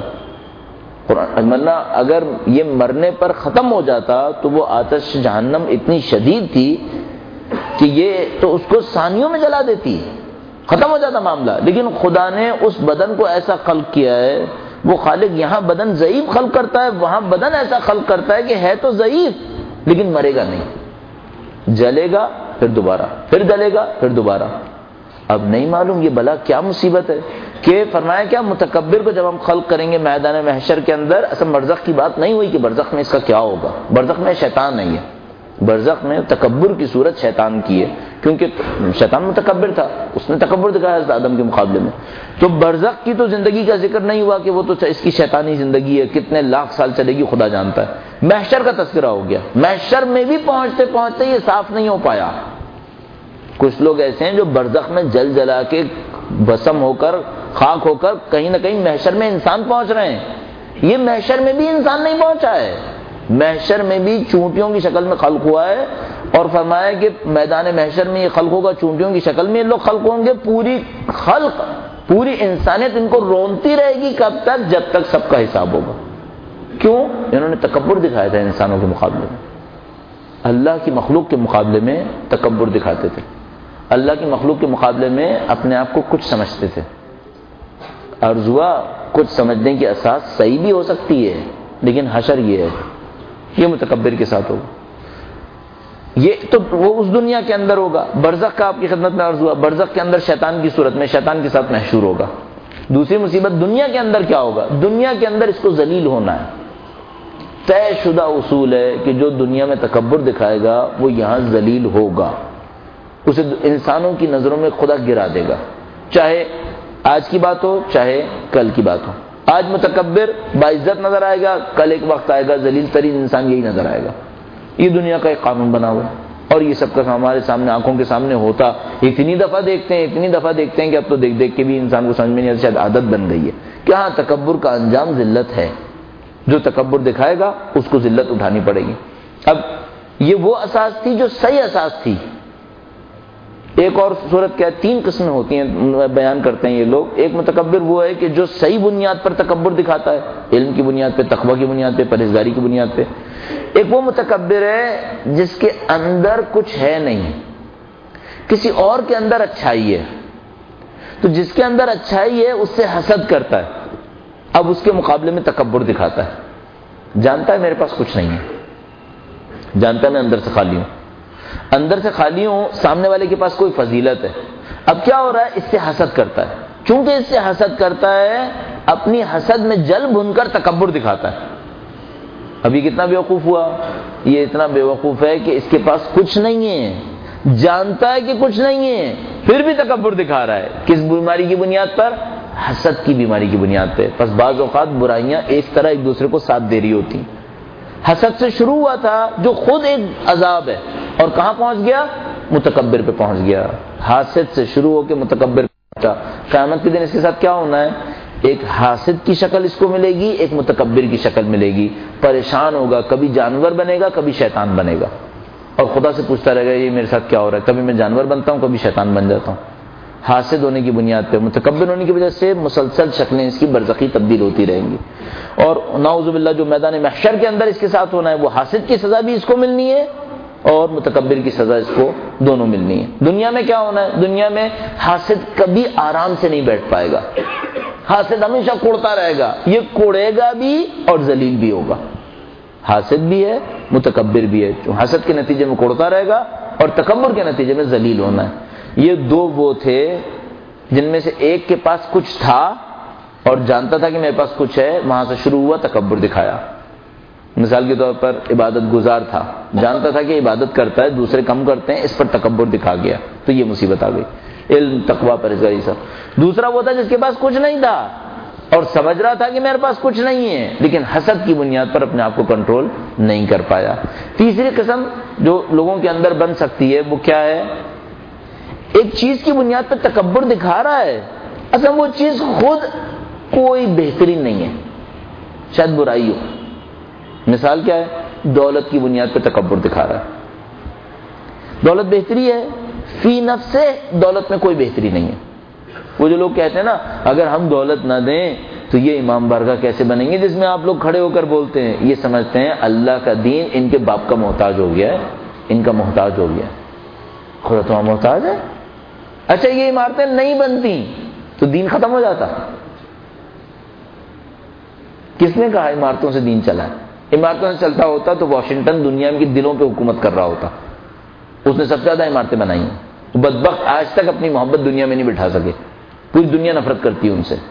ورنہ اگر یہ مرنے پر ختم ہو جاتا تو وہ آتش جہنم اتنی شدید تھی کہ یہ تو اس کو ثانیوں میں جلا دیتی، ختم ہو جاتا معاملہ۔ لیکن خدا نے اس بدن کو ایسا خلق کیا ہے، وہ خالق یہاں بدن ضعیف خلق کرتا ہے، وہاں بدن ایسا خلق کرتا ہے کہ ہے تو ضعیف لیکن مرے گا نہیں، جلے گا پھر دوبارہ، پھر جلے گا پھر دوبارہ۔ اب نہیں معلوم یہ بلا کیا مصیبت ہے کہ فرمایا کیا متکبر کو جب ہم خلق کریں گے میدان محشر کے اندر، اصل برزخ کی بات نہیں ہوئی کہ برزخ میں اس کا کیا ہوگا، برزخ میں شیطان نہیں ہے، برزخ میں تکبر کی صورت شیطان کی ہے، کیونکہ شیطان متکبر تھا، اس نے تکبر دکھایا حضرت آدم کے مقابلے میں۔ تو برزخ کی تو زندگی کا ذکر نہیں ہوا کہ وہ تو اس کی شیطانی زندگی ہے، کتنے لاکھ سال چلے گی خدا جانتا ہے۔ محشر کا تذکرہ ہو گیا، محشر میں بھی پہنچتے پہنچتے یہ صاف نہیں ہو پایا۔ کچھ لوگ ایسے ہیں جو برزخ میں جل جلا کے بھسم ہو کر خاک ہو کر کہیں نہ کہیں محشر میں انسان پہنچ رہے ہیں۔ یہ محشر میں بھی انسان نہیں پہنچا ہے، محشر میں بھی چونٹیوں کی شکل میں خلق ہوا ہے، اور فرمایا کہ میدان محشر میں یہ خلق ہوگا چونٹیوں کی شکل میں، یہ لوگ خلق ہوں گے، پوری خلق پوری انسانیت ان کو رونتی رہے گی کب تک؟ جب تک سب کا حساب ہوگا۔ کیوں؟ انہوں نے تکبر دکھایا تھا انسانوں کے مقابلے میں، اللہ کی مخلوق کے مقابلے میں تکبر دکھاتے تھے، اللہ کی مخلوق کے مقابلے میں اپنے آپ کو کچھ سمجھتے تھے۔ عرض ہوا کچھ سمجھنے کی اساس صحیح بھی ہو سکتی ہے، لیکن حشر یہ ہے، یہ متکبر کے ساتھ ہوگا۔ یہ تو وہ اس دنیا کے اندر ہوگا، برزخ کا آپ کی خدمت میں عرض ہوا، برزخ کے اندر شیطان کی صورت میں شیطان کے ساتھ محشور ہوگا۔ دوسری مصیبت دنیا کے اندر کیا ہوگا؟ دنیا کے اندر اس کو ذلیل ہونا ہے۔ طے شدہ اصول ہے کہ جو دنیا میں تکبر دکھائے گا وہ یہاں ذلیل ہوگا، اسے انسانوں کی نظروں میں خدا گرا دے گا، چاہے آج کی بات ہو چاہے کل کی بات ہو۔ آج متکبر باعزت نظر آئے گا، کل ایک وقت آئے گا ذلیل ترین انسان یہی نظر آئے گا۔ یہ دنیا کا ایک قانون بنا ہوا ہے، اور یہ سب کا ہمارے سامنے آنکھوں کے سامنے ہوتا، اتنی دفعہ دیکھتے ہیں کہ اب تو دیکھ دیکھ کے بھی انسان کو سمجھ میں نہیں آتا، شاید عادت بن گئی ہے کہ ہاں تکبر کا انجام ذلت ہے، جو تکبر دکھائے گا اس کو ذلت اٹھانی پڑے گی۔ اب یہ وہ اساس تھی جو صحیح اساس تھی۔ ایک اور صورت کیا ہے، تین قسمیں ہوتی ہیں بیان کرتے ہیں یہ لوگ۔ ایک متکبر وہ ہے کہ جو صحیح بنیاد پر تکبر دکھاتا ہے، علم کی بنیاد پہ، تقوی کی بنیاد پہ، پرہیزگاری کی بنیاد پہ۔ ایک وہ متکبر ہے جس کے اندر کچھ ہے نہیں، کسی اور کے اندر اچھائی ہے، تو جس کے اندر اچھائی ہے اس سے حسد کرتا ہے، اب اس کے مقابلے میں تکبر دکھاتا ہے۔ جانتا ہے میرے پاس کچھ نہیں ہے، جانتا ہے میں اندر سے خالی ہوں، اندر سے خالی ہوں، سامنے والے کے پاس کوئی فضیلت ہے، اب کیا ہو رہا ہے؟ اس سے حسد کرتا ہے، چونکہ اس سے حسد کرتا ہے اپنی حسد میں جل بھن کر تکبر دکھاتا ہے۔ ابھی کتنا بیوقوف ہوا، یہ اتنا بیوقوف ہے کہ اس کے پاس کچھ نہیں ہے، جانتا ہے کہ کچھ نہیں ہے، پھر بھی تکبر دکھا رہا ہے۔ کس بیماری کی بنیاد پر؟ حسد کی بیماری کی بنیاد پہ۔ پس بعض اوقات برائیاں اس طرح ایک دوسرے کو ساتھ دے رہی ہوتی، حسد سے شروع ہوا تھا جو خود ایک عذاب ہے، اور کہاں پہنچ گیا؟ متکبر پہ پہنچ گیا۔ حاسد سے شروع ہو کے متکبر پہ پہنچا۔ قیامت کے دن اس کے ساتھ کیا ہونا ہے؟ ایک حاسد کی شکل اس کو ملے گی، ایک متکبر کی شکل ملے گی، پریشان ہوگا، کبھی جانور بنے گا، کبھی شیطان بنے گا، اور خدا سے پوچھتا رہے گا یہ میرے ساتھ کیا ہو رہا ہے، کبھی میں جانور بنتا ہوں، کبھی شیطان بن جاتا ہوں۔ حاسد ہونے کی بنیاد پہ، متکبر ہونے کی وجہ سے مسلسل شکلیں اس کی برزخی تبدیل ہوتی رہیں گی، اور نعوذ باللہ جو میدان محشر کے اندر اس کے ساتھ ہونا ہے وہ حاسد کی سزا بھی اس کو ملنی ہے اور متکبر کی سزا اس کو دونوں ملنی ہے۔ دنیا میں کیا ہونا ہے؟ دنیا میں حاسد کبھی آرام سے نہیں بیٹھ پائے گا، حاسد ہمیشہ کوڑتا رہے گا، یہ کوڑے گا بھی اور ذلیل بھی ہوگا۔ حاسد بھی ہے، متکبر بھی ہے، جو حسد کے نتیجے میں کوڑتا رہے گا اور تکبر کے نتیجے میں ذلیل ہونا ہے۔ یہ دو وہ تھے جن میں سے ایک کے پاس کچھ تھا اور جانتا تھا کہ میرے پاس کچھ ہے، وہاں سے شروع ہوا، تکبر دکھایا۔ مثال کے طور پر عبادت گزار تھا، جانتا تھا کہ عبادت کرتا ہے، دوسرے کم کرتے ہیں، اس پر تکبر دکھا گیا، تو یہ مصیبت آ گئی۔ علم، تقوی، پرہیزگاری سب۔ دوسرا وہ تھا جس کے پاس کچھ نہیں تھا اور سمجھ رہا تھا کہ میرے پاس کچھ نہیں ہے، لیکن حسد کی بنیاد پر اپنے آپ کو کنٹرول نہیں کر پایا۔ تیسری قسم جو لوگوں کے اندر بن سکتی ہے وہ کیا ہے؟ ایک چیز کی بنیاد پہ تکبر دکھا رہا ہے، اصل وہ چیز خود کوئی بہترین نہیں ہے، شاید برائی ہو. مثال کیا ہے؟ دولت کی بنیاد پہ تکبر دکھا رہا ہے. دولت بہتری ہے، فی نفس سے دولت میں کوئی بہتری نہیں ہے. وہ جو لوگ کہتے ہیں نا اگر ہم دولت نہ دیں تو یہ امام بارگاہ کیسے بنیں گے، جس میں آپ لوگ کھڑے ہو کر بولتے ہیں، یہ سمجھتے ہیں اللہ کا دین ان کے باپ کا محتاج ہو گیا ہے، ان کا محتاج ہو گیا ہے. خدا تو محتاج ہے. اچھا یہ عمارتیں نہیں بنتی تو دین ختم ہو جاتا؟ کس نے کہا عمارتوں سے دین چلا ہے؟ عمارتوں سے چلتا ہوتا تو واشنگٹن دنیا کے دلوں پہ حکومت کر رہا ہوتا. اس نے سب سے زیادہ عمارتیں بنائی ہیں. بدبخت آج تک اپنی محبت دنیا میں نہیں بٹھا سکے، پوری دنیا نفرت کرتی ہے ان سے.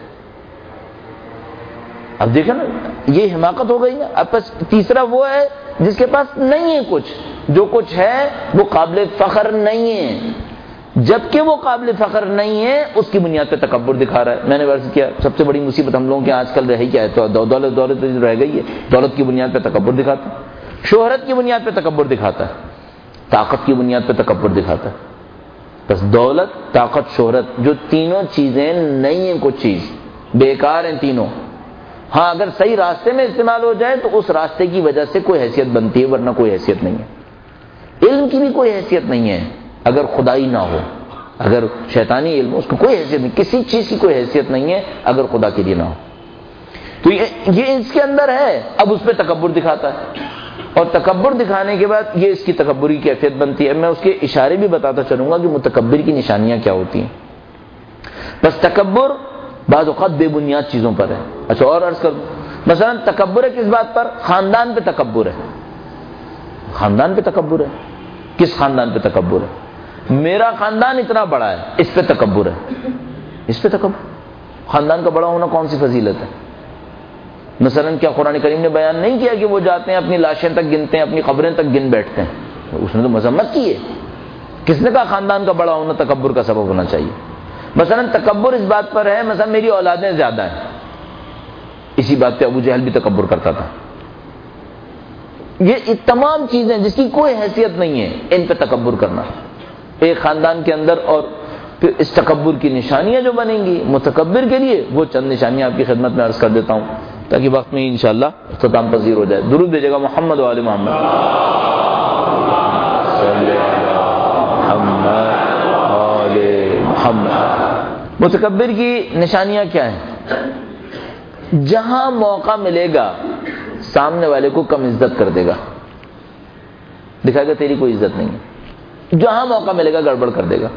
اب دیکھیں نا یہ حماقت ہو گئی نا. اب بس تیسرا وہ ہے جس کے پاس نہیں ہے کچھ، جو کچھ ہے وہ قابل فخر نہیں ہے. جبکہ وہ قابل فخر نہیں ہے اس کی بنیاد پہ تکبر دکھا رہا ہے. میں نے عرض کیا سب سے بڑی مصیبت ہم لوگوں کے آج کل رہی کیا ہے؟ تو دولت رہ گئی ہے. دولت کی بنیاد پہ تکبر دکھاتا ہے، شہرت کی بنیاد پہ تکبر دکھاتا ہے، طاقت کی بنیاد پہ تکبر دکھاتا ہے. بس دولت، طاقت، شہرت جو تینوں چیزیں نہیں ہیں، کچھ چیز بیکار ہیں تینوں. ہاں اگر صحیح راستے میں استعمال ہو جائے تو اس راستے کی وجہ سے کوئی حیثیت بنتی ہے، ورنہ کوئی حیثیت نہیں ہے. علم کی بھی کوئی حیثیت نہیں ہے اگر خدائی نہ ہو. اگر شیطانی علم اس کو کوئی حیثیت نہیں، کسی چیز کی کوئی حیثیت نہیں ہے اگر خدا کے لیے نہ ہو. تو یہ اس کے اندر ہے. اب اس پہ تکبر دکھاتا ہے، اور تکبر دکھانے کے بعد یہ اس کی تکبری کیفیت بنتی ہے. میں اس کے اشارے بھی بتاتا چلوں گا کہ متکبر کی نشانیاں کیا ہوتی ہیں. بس تکبر بعض اوقات بے بنیاد چیزوں پر ہے. اچھا اور عرض کر دوں، مثلا تکبر ہے کس بات پر؟ خاندان پہ تکبر ہے. خاندان پہ تکبر ہے. کس خاندان پہ تکبر ہے؟ میرا خاندان اتنا بڑا ہے، اس پہ تکبر ہے. اس پہ تکبر؟ خاندان کا بڑا ہونا کون سی فضیلت ہے؟ مثلا کیا قرآن کریم نے بیان نہیں کیا کہ وہ جاتے ہیں اپنی لاشیں تک گنتے ہیں، اپنی قبریں تک گن بیٹھتے ہیں؟ اس نے تو مذمت کی ہے. کس نے کہا خاندان کا بڑا ہونا تکبر کا سبب ہونا چاہیے؟ مثلا تکبر اس بات پر ہے، مثلا میری اولادیں زیادہ ہیں، اسی بات پہ ابو جہل بھی تکبر کرتا تھا. یہ تمام چیزیں جس کی کوئی حیثیت نہیں ہے ان پہ تکبر کرنا ایک خاندان کے اندر. اور پھر اس تکبر کی نشانیاں جو بنیں گی متکبر کے لیے، وہ چند نشانیاں آپ کی خدمت میں عرض کر دیتا ہوں تاکہ وقت میں انشاءاللہ اختتام پذیر ہو جائے. درود بھیجے گا محمد و آل محمد. متکبر کی نشانیاں کیا ہیں؟ جہاں موقع ملے گا سامنے والے کو کم عزت کر دے گا، دکھائے گا تیری کوئی عزت نہیں ہے. جہاں موقع ملے گا گڑبڑ کر دے گا.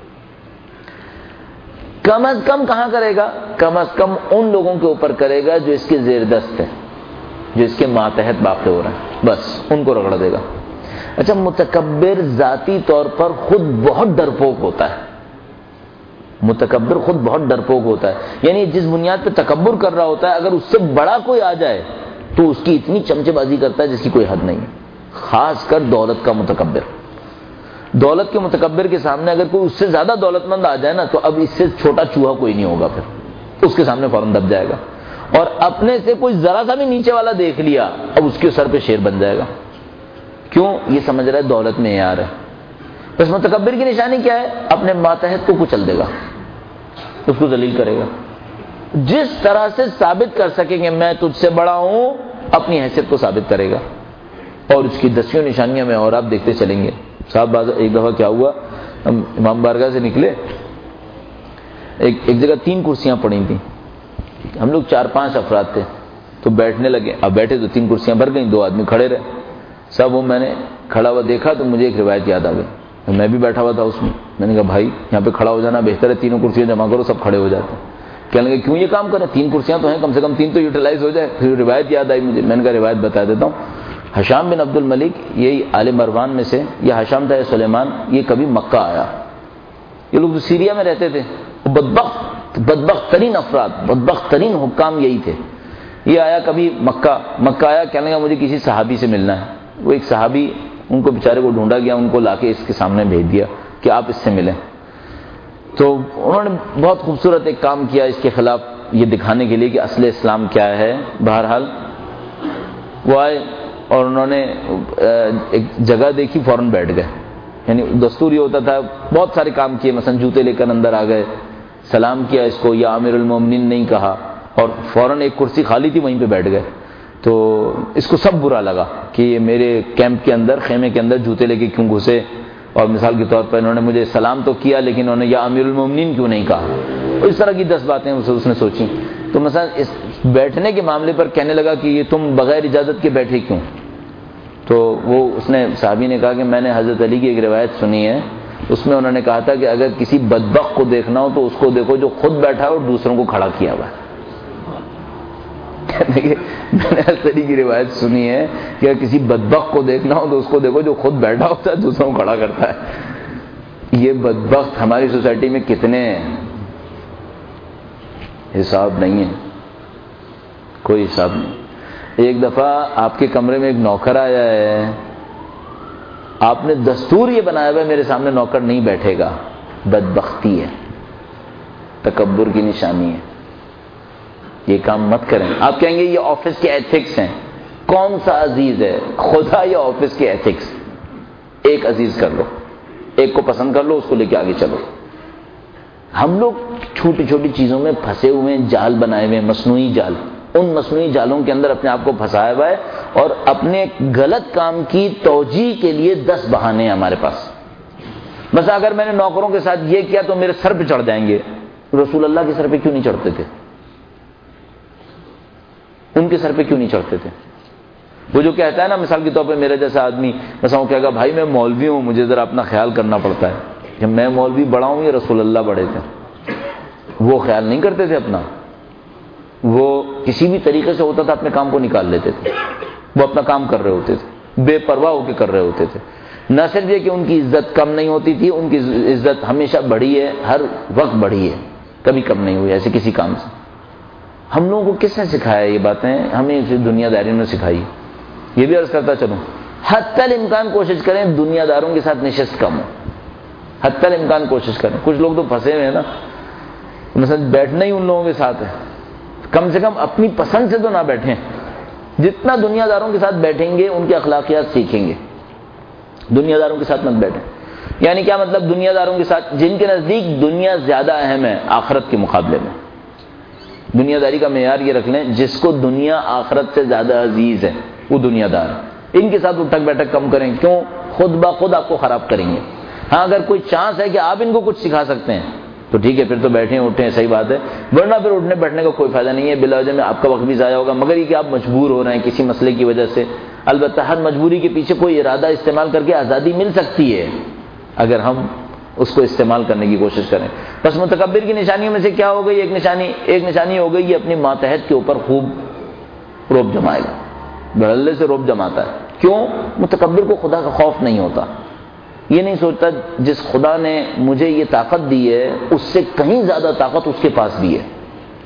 کم از کم کہاں کرے گا؟ کم از کم ان لوگوں کے اوپر کرے گا جو اس کے زیر دست ہے، جو اس کے ماتحت واقع ہو رہا ہے، بس ان کو رگڑ دے گا. اچھا متکبر ذاتی طور پر خود بہت ڈرپوک ہوتا ہے. متکبر خود بہت ڈرپوک ہوتا ہے، یعنی جس بنیاد پہ تکبر کر رہا ہوتا ہے اگر اس سے بڑا کوئی آ جائے تو اس کی اتنی چمچے بازی کرتا ہے جس کی کوئی حد نہیں ہے. خاص کر دولت کا متکبر. دولت کے متکبر کے سامنے اگر کوئی اس سے زیادہ دولت مند آ جائے نا تو اب اس سے چھوٹا چوہا کوئی نہیں ہوگا، پھر اس کے سامنے فوراً دب جائے گا. اور اپنے سے کوئی ذرا سا بھی نیچے والا دیکھ لیا اب اس کے سر پہ شیر بن جائے گا. کیوں؟ یہ سمجھ رہا ہے دولت میں یار ہے. بس متکبر کی نشانی کیا ہے؟ اپنے ماتحت کو کچل دے گا، اس کو ذلیل کرے گا. جس طرح سے ثابت کر سکیں گے میں تجھ سے بڑا ہوں اپنی حیثیت کو ثابت کرے گا. اور اس کی 10 نشانیاں میں اور آپ دیکھتے چلیں گے. صاحب ایک دفعہ کیا ہوا، ہم امام بارگاہ سے نکلے، ایک جگہ 3 کرسیاں پڑی تھیں. ہم لوگ 4-5 افراد تھے تو بیٹھنے لگے. اب بیٹھے تو 3 کرسیاں بھر گئیں، 2 آدمی کھڑے رہے. سب وہ میں نے کھڑا ہوا دیکھا تو مجھے ایک روایت یاد آ گئی. میں بھی بیٹھا ہوا تھا اس میں نے کہا بھائی یہاں پہ کھڑا ہو جانا بہتر ہے، 3 کرسیاں جمع کرو، سب کھڑے ہو جاتے ہیں. کہنے لگے کیوں یہ کام کریں، 3 کرسیاں تو ہیں، کم سے کم 3 تو یوٹیلائز ہو جائے. پھر روایت یاد آئی مجھے، میں نے کہا روایت بتا دیتا ہوں. حشام بن عبد الملک، یہی آل مروان میں سے، یہ حشام تھا یا سلیمان، یہ کبھی مکہ آیا. یہ لوگ جو سیریا میں رہتے تھے بدبخت ترین افراد، بدبخت ترین حکام یہی تھے. یہ آیا کبھی مکہ آیا، کہنے لگا مجھے کسی صحابی سے ملنا ہے. وہ ایک صحابی، ان کو بیچارے کو ڈھونڈا گیا، ان کو لا کے اس کے سامنے بھیج دیا کہ آپ اس سے ملیں. تو انہوں نے بہت خوبصورت ایک کام کیا اس کے خلاف یہ دکھانے کے لیے کہ اصل اسلام کیا ہے. بہرحال وہ آئے اور انہوں نے ایک جگہ دیکھی، فوراً بیٹھ گئے. یعنی دستور یہ ہوتا تھا، بہت سارے کام کیے، مثلا جوتے لے کر اندر آ گئے، سلام کیا اس کو، یا امیر المومنین نہیں کہا، اور فوراً ایک کرسی خالی تھی وہیں پہ بیٹھ گئے. تو اس کو سب برا لگا کہ یہ میرے کیمپ کے اندر، خیمے کے اندر جوتے لے کے کیوں گھسے، اور مثال کے طور پر انہوں نے مجھے سلام تو کیا لیکن انہوں نے یا امیر المومنین کیوں نہیں کہا. اس طرح کی 10 باتیں اس نے سوچی. تو مثلا اس بیٹھنے کے معاملے پر کہنے لگا کہ یہ تم بغیر اجازت کے بیٹھے کیوں؟ تو وہ اس نے صحابی نے کہا کہ میں نے حضرت علی کی ایک روایت سنی ہے، اس میں انہوں نے کہا تھا کہ اگر کسی بدبخت کو دیکھنا ہو تو اس کو دیکھو جو خود بیٹھا ہے اور دوسروں کو کھڑا کیا ہوا ہے. میں نے حضرت علی کی روایت سنی ہے کہ اگر کسی بدبخت کو دیکھنا ہو تو اس کو دیکھو جو خود بیٹھا ہوتا ہے دوسروں کو کھڑا کرتا ہے. یہ بدبخت ہماری سوسائٹی میں کتنے ہیں؟ حساب نہیں ہے، کوئی حساب نہیں. ایک دفعہ آپ کے کمرے میں ایک نوکر آیا ہے، آپ نے دستور یہ بنایا ہوا ہے میرے سامنے نوکر نہیں بیٹھے گا. بدبختی ہے، تکبر کی نشانی ہے. یہ کام مت کریں. آپ کہیں گے یہ آفس کے ایتھکس ہیں. کون سا عزیز ہے، خدا یا آفس کے ایتھکس؟ ایک عزیز کر لو، ایک کو پسند کر لو، اس کو لے کے آگے چلو. ہم لوگ چھوٹی چھوٹی چیزوں میں پھنسے ہوئے ہیں، جال بنائے ہوئے ہیں، مصنوعی جال. ان مصنوعی جالوں کے اندر اپنے آپ کو پھنسایا ہوا ہے، اور اپنے غلط کام کی توجیہ کے لیے 10 بہانے ہیں ہمارے پاس. بس اگر میں نے نوکروں کے ساتھ یہ کیا تو میرے سر پہ چڑھ جائیں گے. رسول اللہ کے سر پہ کیوں نہیں چڑھتے تھے؟ ان کے سر پہ کیوں نہیں چڑھتے تھے؟ وہ جو کہتا ہے نا، مثال کے طور پہ میرا جیسا آدمی مثلا وہ کہے گا بھائی میں مولوی ہوں، مجھے ذرا اپنا خیال کرنا پڑتا ہے. جب میں مولوی بڑا ہوں، یہ رسول اللہ بڑے تھے، وہ خیال نہیں کرتے تھے اپنا. وہ کسی بھی طریقے سے ہوتا تھا اپنے کام کو نکال لیتے تھے. وہ اپنا کام کر رہے ہوتے تھے، بے پرواہ ہو کے کر رہے ہوتے تھے. نہ صرف یہ کہ ان کی عزت کم نہیں ہوتی تھی، ان کی عزت ہمیشہ بڑھی ہے، ہر وقت بڑھی ہے، کبھی کم نہیں ہوئی ایسے کسی کام سے. ہم لوگوں کو کس نے سکھایا یہ باتیں؟ ہمیں دنیا داری نے سکھائی. یہ بھی عرض کرتا چلوں، حتی الامکان کوشش کریں دنیا داروں کے ساتھ نشست کم ہو. حتی الامکان کوشش کریں. کچھ لوگ تو پھنسے ہوئے ہیں نا، مثلا بیٹھنا ہی ان لوگوں کے ساتھ ہے. کم سے کم اپنی پسند سے تو نہ بیٹھیں. جتنا دنیا داروں کے ساتھ بیٹھیں گے ان کی اخلاقیات سیکھیں گے. دنیا داروں کے ساتھ مت بیٹھیں. یعنی کیا مطلب؟ دنیا داروں کے ساتھ جن کے نزدیک دنیا زیادہ اہم ہے آخرت کے مقابلے میں. دنیا داری کا معیار یہ رکھ لیں، جس کو دنیا آخرت سے زیادہ عزیز ہے وہ دنیا دار ہے. ان کے ساتھ اٹھک بیٹھک کم کریں. کیوں؟ خود بخود آپ کو خراب کریں گے. ہاں اگر کوئی چانس ہے کہ آپ ان کو کچھ سکھا سکتے ہیں تو ٹھیک ہے، پھر تو بیٹھیں اٹھیں، صحیح بات ہے. ورنہ پھر اٹھنے بیٹھنے کا کوئی فائدہ نہیں ہے. بلا وجہ میں آپ کا وقت بھی ضائع ہوگا. مگر یہ کہ آپ مجبور ہو رہے ہیں کسی مسئلے کی وجہ سے. البتہ ہر مجبوری کے پیچھے کوئی ارادہ استعمال کر کے آزادی مل سکتی ہے اگر ہم اس کو استعمال کرنے کی کوشش کریں. بس متکبر کی نشانیوں میں سے کیا ہو گئی؟ ایک نشانی ہو گئی یہ اپنی ماتحت کے اوپر خوب روب جمائے گا. بڑھلے سے روب جماتا ہے. کیوں؟ متکبر کو خدا کا خوف نہیں ہوتا. یہ نہیں سوچتا جس خدا نے مجھے یہ طاقت دی ہے اس سے کہیں زیادہ طاقت اس کے پاس بھی ہے.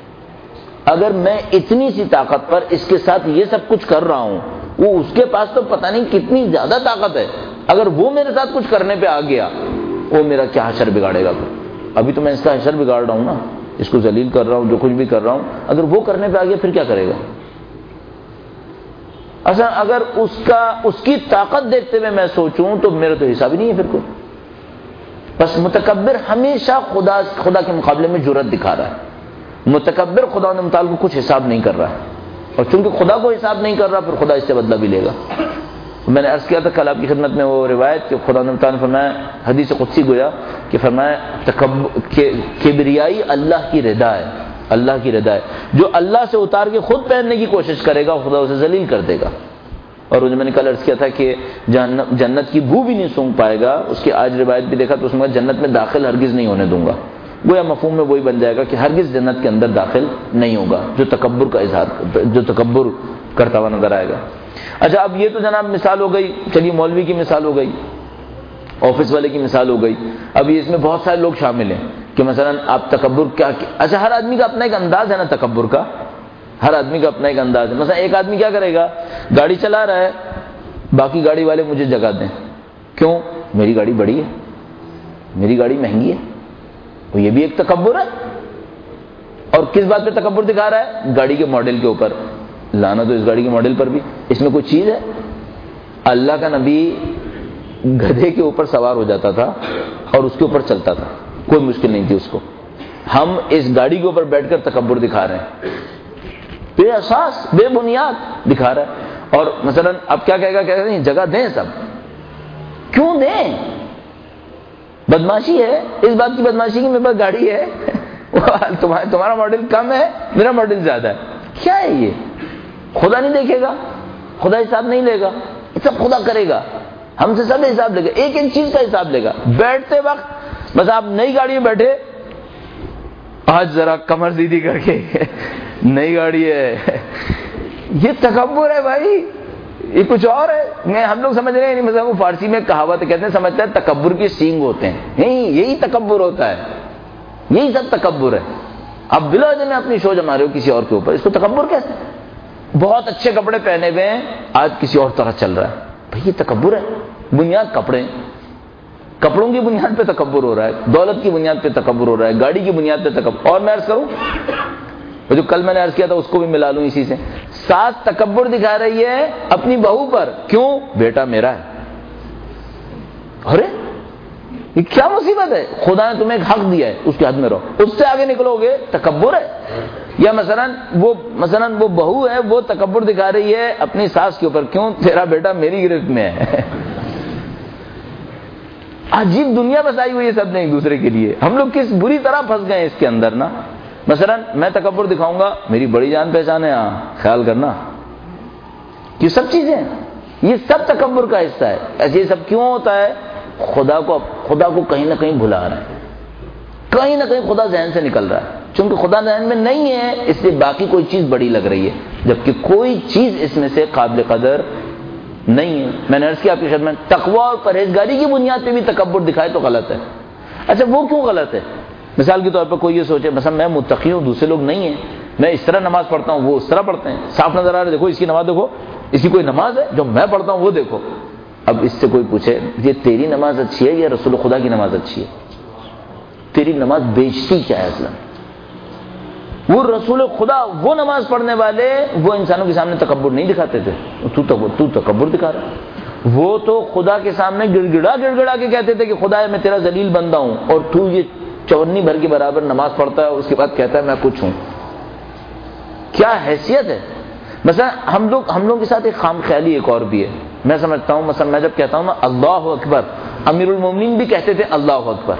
اگر میں اتنی سی طاقت پر اس کے ساتھ یہ سب کچھ کر رہا ہوں، وہ اس کے پاس تو پتہ نہیں کتنی زیادہ طاقت ہے. اگر وہ میرے ساتھ کچھ کرنے پہ آ گیا وہ میرا کیا حشر بگاڑے گا؟ ابھی تو میں اس کا حشر بگاڑ رہا ہوں نا، اس کو ذلیل کر رہا ہوں، جو کچھ بھی کر رہا ہوں. اگر وہ کرنے پہ آ گیا پھر کیا کرے گا؟ اچھا اگر اس کی طاقت دیکھتے ہوئے میں سوچوں تو میرا تو حساب ہی نہیں ہے پھر کوئی. بس متکبر ہمیشہ خدا کے مقابلے میں جرأت دکھا رہا ہے. متکبر خدا نے متعلق کچھ حساب نہیں کر رہا ہے، اور چونکہ خدا کو حساب نہیں کر رہا پھر خدا اس سے بدلہ بھی لے گا. میں نے عرض کیا تھا کل آپ کی خدمت میں وہ روایت کہ خدا نے فرمایا، حدیث قدسی گویا کہ فرمایا کبریائی اللہ کی رضا ہے. اللہ کی رضا ہے. جو اللہ سے اتار کے خود پہننے کی کوشش کرے گا خدا اسے ذلیل کر دے گا. اور میں نے کل عرض کیا تھا کہ جنت کی بو بھی نہیں سونگ پائے گا. اس کی آج روایت بھی دیکھا تو اس میں جنت میں داخل ہرگز نہیں ہونے دوں گا. گویا مفہوم میں وہی بن جائے گا کہ ہرگز جنت کے اندر داخل نہیں ہوگا جو تکبر کا اظہار، جو تکبر کرتا ہوا نظر آئے گا. اچھا اب یہ تو جناب مثال ہو گئی. چلیے مولوی کی مثال ہو گئی، آفس والے کی مثال ہو گئی. اب یہ اس میں بہت سارے لوگ شامل ہیں کہ مثلا آپ تکبر کیا. اچھا ہر آدمی کا اپنا ایک انداز ہے نا تکبر کا. ہر آدمی کا اپنا ایک انداز ہے. مثلا ایک آدمی کیا کرے گا، گاڑی چلا رہا ہے، باقی گاڑی والے مجھے جگہ دیں. کیوں؟ میری گاڑی بڑی ہے، میری گاڑی مہنگی ہے. تو یہ بھی ایک تکبر ہے. اور کس بات پہ تکبر دکھا رہا ہے؟ گاڑی کے ماڈل کے اوپر. لانا تو اس گاڑی کے ماڈل پر بھی، اس میں کوئی چیز ہے؟ اللہ کا نبی گدھے کے اوپر سوار ہو جاتا تھا اور اس کے اوپر چلتا تھا، کوئی مشکل نہیں تھی اس کو. ہم اس گاڑی کے اوپر بیٹھ کر تکبر دکھا رہے ہیں، بے اساس بے بنیاد دکھا رہا ہے. اور مثلا اب کیا کہے گا، کہتے ہیں جگہ دیں سب. کیوں دیں؟ بدماشی ہے. اس بات کی بدماشی کہ میرے پاس گاڑی ہے، تمہارا ماڈل کم ہے، میرا ماڈل زیادہ ہے. کیا ہے یہ؟ خدا نہیں دیکھے گا، خدا حساب نہیں لے گا، سب خدا کرے گا، ہم سے سب حساب لے گا، ایک ایک چیز کا حساب لے گا. بیٹھتے وقت بس آپ نئی گاڑی میں بیٹھے، آج ذرا کمر سیدھی کر کے نئی گاڑی ہے، یہ تکبر ہے بھائی، یہ کچھ اور ہے. ہم لوگ سمجھ رہے ہیں، مثلا وہ فارسی میں کہاوت کہتے ہیں، سمجھتا ہے تکبر کے سینگ ہوتے ہیں. نہیں، یہی تکبر ہوتا ہے، یہی سب تکبر ہے. اب بلا وجہ میں اپنی شو جما رہے ہو کسی اور کے اوپر، اس کو تکبر کہتے ہیں. بہت اچھے کپڑے پہنے ہوئے ہیں، آج کسی اور طرح چل رہا ہے، بھائی یہ تکبر ہے. بنیاد کپڑے، کپڑوں کی بنیاد پہ تکبر ہو رہا ہے، دولت کی بنیاد پہ تکبر ہو رہا ہے، گاڑی کی بنیاد پہ تکبر. اور میں عرض کروں، جو کل میں نے عرض کیا تھا اس کو بھی ملا لوں اسی سے. ساس تکبر دکھا رہی ہے اپنی بہو پر، کیوں؟ بیٹا میرا ہے. ارے یہ کیا مصیبت ہے؟ خدا نے تمہیں ایک حق دیا ہے، اس کے حد میں رہو. اس سے آگے نکلو گے تکبر ہے. یا مثلا وہ بہو ہے، وہ تکبر دکھا رہی ہے اپنی ساس کے اوپر، کیوں؟ تیرا بیٹا میری گرفت میں ہے. عجیب دنیا بسائی ہوئی ہے سب نے ایک دوسرے کے لیے. ہم لوگ کس بری طرح پھنس گئے اس کے اندر نا. مثلا میں تکبر دکھاؤں گا، میری بڑی جان پہچان ہے، ہاں خیال کرنا. یہ سب چیزیں، یہ سب تکبر کا حصہ ہے. ایسے یہ سب کیوں ہوتا ہے؟ خدا کو کہیں نہ کہیں بھلا رہا ہے، کہیں نہ کہیں خدا ذہن سے نکل رہا ہے. چونکہ خدا ذہن میں نہیں ہے، اس لیے باقی کوئی چیز بڑی لگ رہی ہے، جبکہ کوئی چیز اس میں سے قابل قدر نہیں ہے. میں نے عرض کیا آپ کی خدمت، تقوی اور پرہیزگاری کی بنیاد پہ بھی تکبر دکھائے تو غلط ہے. اچھا وہ کیوں غلط ہے؟ مثال کے طور پر کوئی یہ سوچے، مثلا میں متقی ہوں، دوسرے لوگ نہیں ہیں، میں اس طرح نماز پڑھتا ہوں، وہ اس طرح پڑھتے ہیں، صاف نظر آ رہا ہے، دیکھو اس کی نماز، دیکھو اس کی کوئی نماز ہے جو میں پڑھتا ہوں وہ دیکھو. اب اس سے کوئی پوچھے یہ تیری نماز اچھی ہے یا رسول خدا کی نماز اچھی ہے؟ تیری نماز بیچتی کیا ہے اصلا؟ وہ رسول خدا، وہ نماز پڑھنے والے وہ انسانوں کے سامنے تکبر نہیں دکھاتے تھے، تو تکبر دکھا رہا ہے. وہ تو خدا کے سامنے گڑ گڑا کے کہتے تھے کہ خدا میں تیرا ذلیل بندہ ہوں، اور تو یہ چورنی بھر کے برابر نماز پڑھتا ہے اور اس کے بعد کہتا ہے میں کچھ ہوں. کیا حیثیت ہے؟ مثلا ہم لوگ کے ساتھ ایک خام خیالی ایک اور بھی ہے. میں سمجھتا ہوں، مثلا میں جب کہتا ہوں نا اللہ اکبر، امیر المومنین بھی کہتے تھے اللہ اکبر،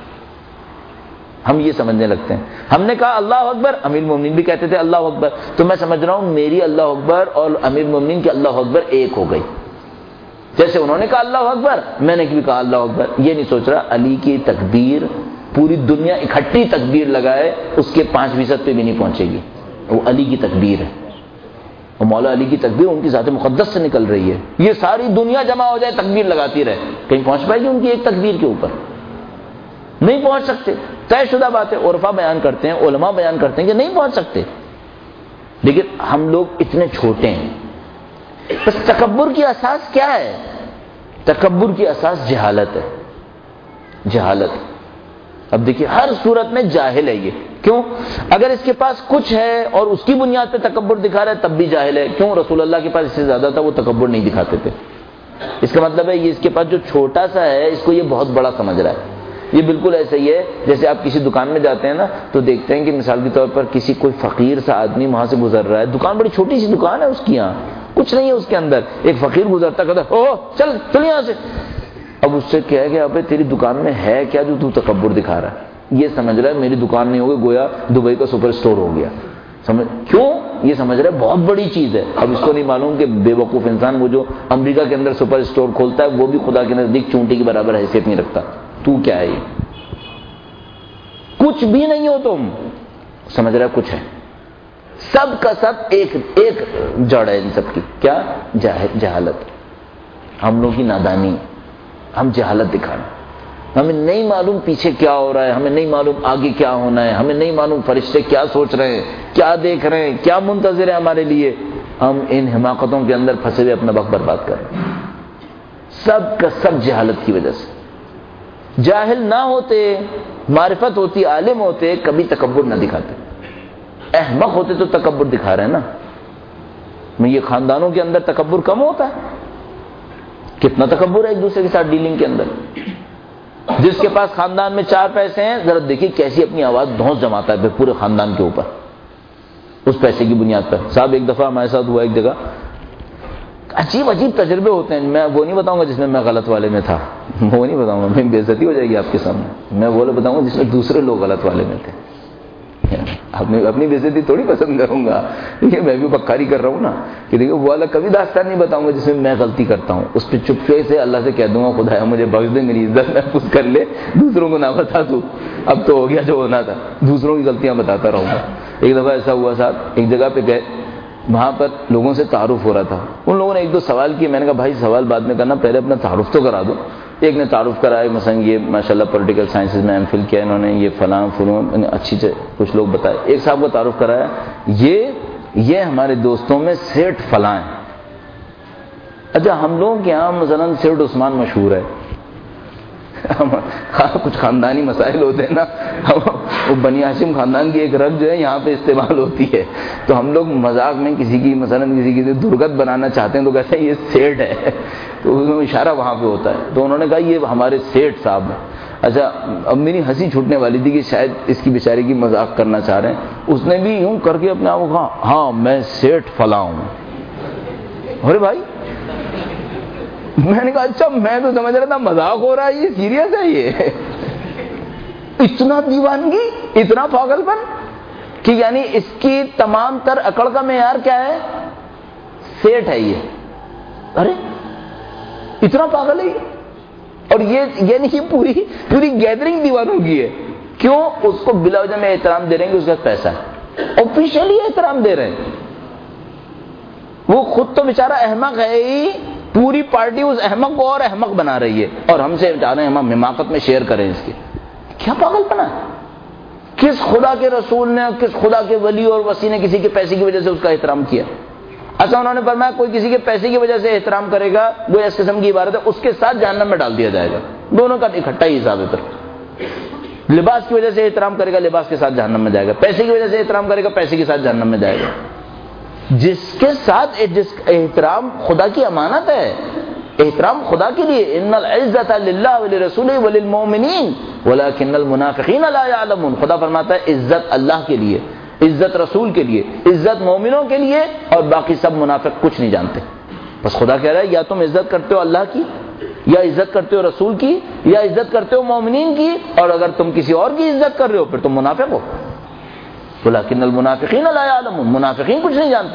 ہم یہ سمجھنے لگتے ہیں. ہم نے کہا اللہ اکبر، امیر المومنین بھی کہتے تھے اللہ اکبر، تو میں سمجھ رہا ہوں میری اللہ اکبر اور امیر المومنین کی اللہ اکبر ایک ہو گئی. جیسے انہوں نے کہا اللہ اکبر، میں نے بھی کہا اللہ اکبر. یہ نہیں سوچ رہا علی کی تکبیر پوری دنیا اکٹھی تکبیر لگائے اس کے 5% پہ بھی نہیں پہنچے گی. وہ علی کی تکبیر ہے، اور مولا علی کی تکبیر ان کی ذات مقدس سے نکل رہی ہے. یہ ساری دنیا جمع ہو جائے تکبیر لگاتی رہے، کہیں پہنچ پائے گی ان کی ایک تکبیر کے اوپر؟ نہیں پہنچ سکتے. طے شدہ بات ہے، عرفا بیان کرتے ہیں، علماء بیان کرتے ہیں کہ نہیں پہنچ سکتے. لیکن ہم لوگ اتنے چھوٹے ہیں. بس تکبر کی اساس کیا ہے؟ تکبر کی اساس جہالت ہے، جہالت. اب دیکھیے ہر صورت میں جاہل ہے یہ. کیوں؟ اگر اس کے پاس کچھ ہے اور اس کی بنیاد پہ تکبر دکھا رہا ہے تب بھی جاہل ہے. کیوں؟ رسول اللہ کے پاس اس سے زیادہ تھا، وہ تکبر نہیں دکھاتے تھے. اس کا مطلب ہے یہ اس کے پاس جو چھوٹا سا ہے اس کو یہ بہت بڑا سمجھ رہا ہے. یہ بالکل ایسا ہی ہے جیسے آپ کسی دکان میں جاتے ہیں نا تو دیکھتے ہیں کہ مثال کے طور پر کسی کوئی فقیر سا آدمی وہاں سے گزر رہا ہے، دکان بڑی چھوٹی سی دکان ہے اس کی، یہاں کچھ نہیں ہے اس کے اندر، ایک فقیر گزرتا کہتا ہے او چل یہاں سے. اب اس سے کہا کہ ابے تیری دکان میں ہے کیا جو تو تکبر دکھا رہا ہے؟ یہ سمجھ رہا ہے میری دکان نہیں ہوگی، گویا دبئی کا سپر اسٹور ہو گیا. کیوں؟ یہ سمجھ رہا ہے بہت بڑی چیز ہے. اب اس کو نہیں معلوم کہ بے وقوف انسان وہ جو امریکہ کے اندر سپر اسٹور کھولتا ہے وہ بھی خدا کے نزدیک چونٹی کی برابر حیثیت نہیں رکھتا. تو کیا ہے؟ یہ کچھ بھی نہیں ہو، تم سمجھ رہا ہے کچھ ہے. سب کا سب ایک جڑ ہے ان سب کی. کیا؟ جہالت. ہم لوگوں کی نادانی، ہم جہالت دکھانا. ہمیں نہیں معلوم پیچھے کیا ہو رہا ہے، ہمیں نہیں معلوم آگے کیا ہونا ہے، ہمیں نہیں معلوم فرشتے کیا سوچ رہے ہیں، کیا دیکھ رہے ہیں، کیا منتظر ہے ہمارے لیے. ہم ان حماقتوں کے اندر پھنسے ہوئے اپنا وقت برباد کر رہے ہیں. سب کا سب جہالت کی وجہ سے. جاہل نہ ہوتے، معرفت ہوتی، عالم ہوتے، کبھی تکبر نہ دکھاتے. احمق ہوتے تو تکبر دکھا رہے ہیں نا. میں یہ خاندانوں کے اندر تکبر کم ہوتا ہے. کتنا تکبر ہے ایک دوسرے کے ساتھ ڈیلنگ کے اندر. جس کے پاس خاندان میں 4 پیسے ہیں ذرا دیکھیے کیسی اپنی آواز دھونس جماتا ہے پھر پورے خاندان کے اوپر اس پیسے کی بنیاد پر. صاحب ایک دفعہ ہمارے ساتھ ہوا ایک جگہ, عجیب تجربے ہوتے ہیں. میں وہ نہیں بتاؤں گا جس میں غلط والے میں تھا, وہ نہیں بتاؤں گا, میری بے عزتی ہو جائے گی آپ کے سامنے. میں وہ بتاؤں گا جس میں دوسرے لوگ غلط والے میں تھے. اپنی بے عزتی تھوڑی پسند کروں گا, یہ میں بھی بکاری کر رہا ہوں نا کہ دیکھو وہ والا کبھی داستان نہیں بتاؤں گا جس میں میں غلطی کرتا ہوں. اس پہ چپکے سے اللہ سے کہہ دوں گا خدایا مجھے بخش دے, میری عزت محفوظ کر لے, دوسروں کو نہ بتا تو. اب تو ہو گیا جو ہونا تھا, دوسروں کی غلطیاں بتاتا رہوں گا. ایک دفعہ ایسا ہوا صاحب, ایک جگہ پہ گئے, وہاں پر لوگوں سے تعارف ہو رہا تھا. ان لوگوں نے 1-2 سوال کیے. میں نے کہا بھائی سوال بعد میں کرنا, پہلے اپنا تعارف تو کرا دو. ایک نے تعارف کرایا, مثلا یہ ماشاءاللہ پولیٹیکل سائنسز میں ایم فل کیا انہوں نے, یہ فلاں فلون اچھی سے کچھ لوگ بتائے. ایک صاحب کو تعارف کرایا, یہ ہمارے دوستوں میں سیٹھ فلاں ہیں. اچھا ہم لوگوں کے یہاں مثلا سیٹھ عثمان مشہور ہے. کچھ خاندانی مسائل ہوتے ہیں نا, وہ بنی ہاشم خاندان کی ایک رگ جو ہے یہاں پہ استعمال ہوتی ہے, تو ہم لوگ مذاق میں کسی کی درگت بنانا چاہتے ہیں تو کہتے ہیں یہ سیٹھ ہے, تو اس میں اشارہ وہاں پہ ہوتا ہے. تو انہوں نے کہا یہ ہمارے سیٹھ صاحب ہیں. اچھا اب میری ہنسی چھوٹنے والی تھی کہ شاید اس کی بیچاری کی مذاق کرنا چاہ رہے ہیں. اس نے بھی یوں کر کے اپنے آپ کو کہا ہاں میں سیٹھ فلاں ہوں. ارے بھائی میں نے کہا اچھا میں تو سمجھ رہا تھا مذاق ہو رہا ہے, یہ سیریس ہے. یہ اتنا دیوانگی, اتنا پاگل پن کہ یعنی اس کی تمام تر عقل کا معیار کیا ہے, سیٹھ ہے یہ. ارے اتنا پاگل ہے یہ. اور یہ یعنی پوری گیدرنگ دیوانوں کی ہے. کیوں؟ اس کو بلا وجہ میں احترام دے رہے ہیں کہ اس کا پیسہ ہے, آفیشیلی احترام دے رہے ہیں. وہ خود تو بیچارہ احمق ہے ہی, پوری پارٹی اس احمق کو اور احمق بنا رہی ہے, اور ہم سے چاہ رہے ہیں ہم حماقت میں شیئر کریں اس کے. کیا پاگل بنا ہے؟ کس خدا کے رسول نے, کس خدا کے ولی اور وسی نے کسی کے پیسے کی وجہ سے اس کا احترام کیا؟ اچھا انہوں نے فرمایا کوئی کسی کے پیسے کی وجہ سے احترام کرے گا, وہ اس قسم کی عبارت ہے, اس کے ساتھ جہنم میں ڈال دیا جائے گا. دونوں کا اکٹھا ہی حساب ہے. پھر لباس کی وجہ سے احترام کرے گا, لباس کے ساتھ جہنم میں جائے گا. پیسے کی وجہ سے احترام کرے گا, پیسے کے ساتھ جہنم میں جائے گا. جس کے ساتھ جس احترام خدا کی امانت ہے, احترام خدا کے لیے, ان العزت للہ ولرسولہ وللمؤمنین ولکن المنافقین لا یعلمون. خدا فرماتا ہے عزت اللہ کے لیے, عزت رسول کے لیے, عزت مومنوں کے لیے, اور باقی سب منافق کچھ نہیں جانتے. بس خدا کہہ رہا ہے یا تم عزت کرتے ہو اللہ کی, یا عزت کرتے ہو رسول کی, یا عزت کرتے ہو مومنین کی, اور اگر تم کسی اور کی عزت کر رہے ہو پھر تم منافق ہو. ولکن المنافقین لا یعلمون, منافقین کچھ نہیں جانتے.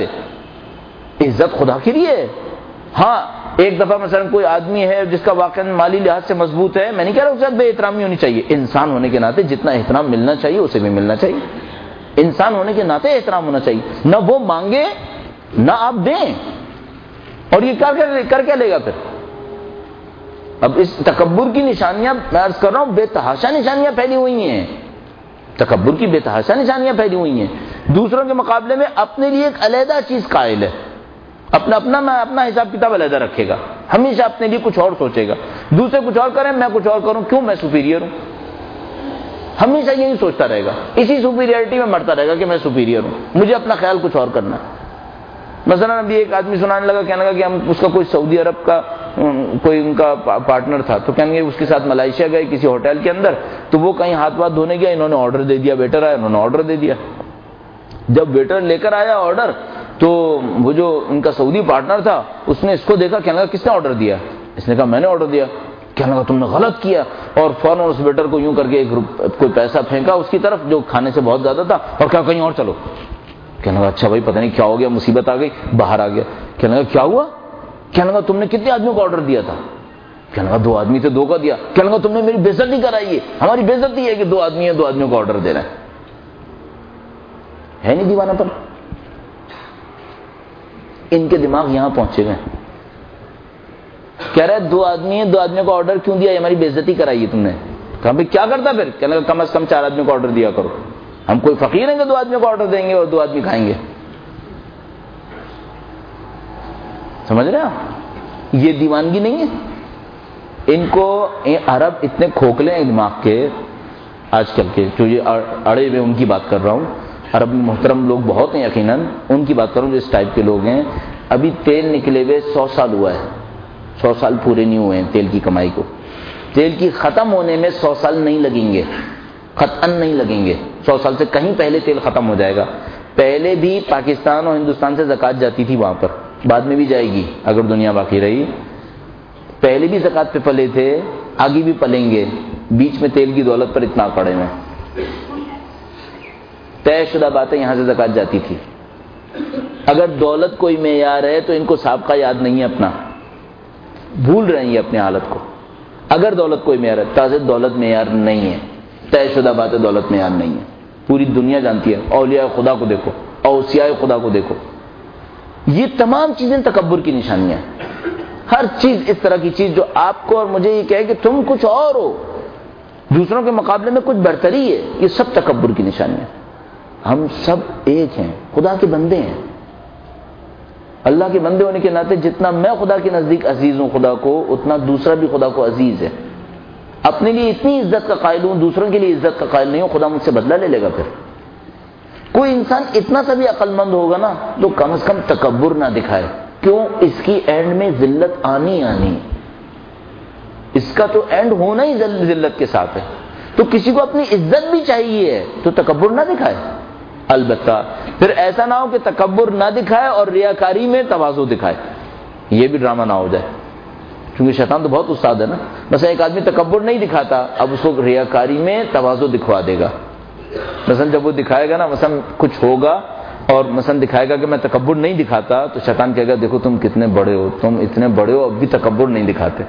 عزت خدا کے لیے ہے. ہاں ایک دفعہ مثلا کوئی آدمی ہے جس کا واقعا مالی لحاظ سے مضبوط ہے, میں نہیں کہہ رہا اس سے بے احترامی ہونی چاہیے. انسان ہونے کے ناطے جتنا احترام ملنا چاہیے اسے بھی ملنا چاہیے. انسان ہونے کے ناطے احترام ہونا چاہیے. نہ وہ مانگے نہ آپ دیں, اور یہ کر کیا لے گا پھر؟ اب اس تکبر کی نشانیاں میں عرض کر رہا ہوں, بے تحاشا نشانیاں پھیلی ہوئی ہیں. تکبر کی بے تحاشا نشانیاں پھیلی ہوئی ہیں. دوسروں کے مقابلے میں اپنے لیے ایک علیحدہ چیز قائل ہے, اپنا حساب کتاب علیحدہ رکھے گا, ہمیشہ اپنے لیے کچھ اور سوچے گا. دوسرے کچھ اور کریں میں کچھ اور کروں, کیوں؟ میں سپیریئر ہوں. ہمیشہ یہی سوچتا رہے گا, اسی سپیریئرٹی میں مرتا رہے گا کہ میں سپیریئر ہوں, مجھے اپنا خیال کچھ اور کرنا ہے. مثلا ابھی ایک آدمی سنانے لگا, کہنے لگا کہ ہم اس کا کوئی سعودی عرب کا کوئی ان کا پارٹنر تھا, تو کہنے لگے اس کے ساتھ ملائیشیا گئے کسی ہوٹل کے اندر, تو وہ کہیں ہاتھ واتھ دھونے گیا, انہوں نے آرڈر دے دیا, ویٹر آیا انہوں نے آرڈر دے دیا. جب ویٹر لے کر آیا آرڈر, تو وہ جو ان کا سعودی پارٹنر تھا اس نے اس کو دیکھا, کہنے لگا کس نے آرڈر دیا؟ اس نے کہا میں نے آرڈر دیا. کہنے لگا تم نے غلط کیا, اور فوراً اس ویٹر کو یوں کر کے کوئی پیسہ پھینکا اس کی طرف جو کھانے سے بہت زیادہ تھا, اور کہا کہیں اور چلو. کہنے لگا اچھا بھائی پتہ نہیں کیا ہو گیا, مصیبت آ گئی, باہر آ گیا. کہنے لگا کیا ہوا؟ کہنے لگا تم نے کتنے آدمیوں کو آرڈر دیا تھا؟ کہنے لگا 2 آدمی تھے, 2 کا دیا. کہنے لگا تم نے میری بےعزتی کرائی ہے, ہماری بےعزتی ہے کہ 2 آدمی ہیں 2 آدمیوں کو آرڈر دے رہے ہیں. ہے نہیں دیوانہ پر؟ ان کے دماغ یہاں پہنچے ہوئے ہیں. کہہ رہے 2 آدمی ہیں 2 آدمیوں کو آرڈر کیوں دیا؟ ہماری بےعزتی کرائی ہے تم نے. کہا بھائی کیا کرتا پھر؟ کہنے لگا کم از کم 4 آدمیوں کو آرڈر دیا کرو. ہم کوئی فقیر ہیں کہ 2 آدمیوں کو آرڈر دیں گے اور 2 آدمی کھائیں گے؟ سمجھ رہے آپ؟ یہ دیوانگی نہیں ہے. ان کو عرب اتنے کھوکھلے ہیں دماغ کے آج کل کے, جو یہ اڑے ہوئے ان کی بات کر رہا ہوں. عرب محترم لوگ بہت ہیں یقیناً, ان کی بات کروں جو اس ٹائپ کے لوگ ہیں. ابھی تیل نکلے ہوئے 100 سال ہوا ہے, 100 سال پورے نہیں ہوئے ہیں تیل کی کمائی کو. تیل کی ختم ہونے میں 100 سال نہیں لگیں گے, قطعاً نہیں لگیں گے. 100 سال سے کہیں پہلے تیل ختم ہو جائے گا. پہلے بھی پاکستان اور ہندوستان سے زکوٰۃ جاتی تھی وہاں پر, بعد میں بھی جائے گی اگر دنیا باقی رہی. پہلے بھی زکوٰۃ پہ پلے تھے, آگے بھی پلیں گے. بیچ میں تیل کی دولت پر اتنا پڑے ہوئے. طے شدہ بات ہے, یہاں سے زکوٰۃ جاتی تھی. اگر دولت کوئی معیار ہے تو ان کو سابقہ یاد نہیں ہے اپنا, بھول رہے ہیں یہ اپنی حالت کو. اگر دولت کوئی معیار ہے, تازہ دولت معیار نہیں ہے. طے شدہ بات ہے, دولت معیار نہیں ہے. پوری دنیا جانتی ہے. اولیاء خدا کو دیکھو, اوصیاء خدا کو دیکھو, یہ تمام چیزیں تکبر کی نشانیاں ہیں. ہر چیز اس طرح کی چیز جو آپ کو اور مجھے یہ کہے کہ تم کچھ اور ہو, دوسروں کے مقابلے میں کچھ برتری ہے, یہ سب تکبر کی نشانیاں ہیں. ہم سب ایک ہیں, خدا کے بندے ہیں. اللہ کے بندے ہونے کے ناطے جتنا میں خدا کے نزدیک عزیز ہوں خدا کو, اتنا دوسرا بھی خدا کو عزیز ہے. اپنے لیے اتنی عزت کا قائل ہوں, دوسروں کے لیے عزت کا قائل نہیں ہوں, خدا مجھ سے بدلہ لے لے گا. پھر کوئی انسان اتنا سا بھی عقل مند ہوگا نا تو کم از کم تکبر نہ دکھائے. کیوں؟ اس کی اینڈ میں ذلت آنی, اس کا تو اینڈ ہونا ہی ذلت کے ساتھ ہے. تو کسی کو اپنی عزت بھی چاہیے تو تکبر نہ دکھائے. البتہ پھر ایسا نہ ہو کہ تکبر نہ دکھائے اور ریاکاری میں تواضع دکھائے, یہ بھی ڈرامہ نہ ہو جائے. کیونکہ شیطان تو بہت استاد ہے نا. مثلا ایک آدمی تکبر نہیں دکھاتا, اب اس کو ریاکاری میں تواضع دکھوا دے گا. مثلا جب وہ دکھائے گا نا, مثلا کچھ ہوگا اور مثلا دکھائے گا کہ میں تکبر نہیں دکھاتا, تو شیطان کہے گا دیکھو تم کتنے بڑے ہو, تم اتنے بڑے ہو اب بھی تکبر نہیں دکھاتے.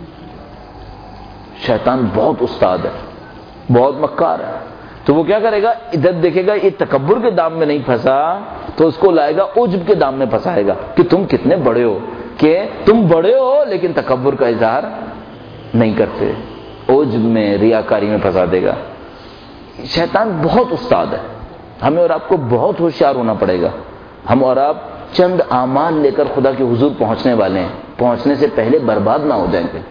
شیطان بہت استاد ہے, بہت مکار ہے. تو وہ کیا کرے گا, ادھر دیکھے گا یہ تکبر کے دام میں نہیں پھنسا تو اس کو لائے گا عجب کے دام میں پھنسائے گا کہ تم کتنے بڑے ہو, کہ تم بڑے ہو لیکن تکبر کا اظہار نہیں کرتے, عجب میں ریاکاری میں پھنسا دے گا. شیطان بہت استاد ہے. ہمیں اور آپ کو بہت ہوشیار ہونا پڑے گا. ہم اور آپ چند اعمال لے کر خدا کے حضور پہنچنے والے ہیں, پہنچنے سے پہلے برباد نہ ہو جائیں گے.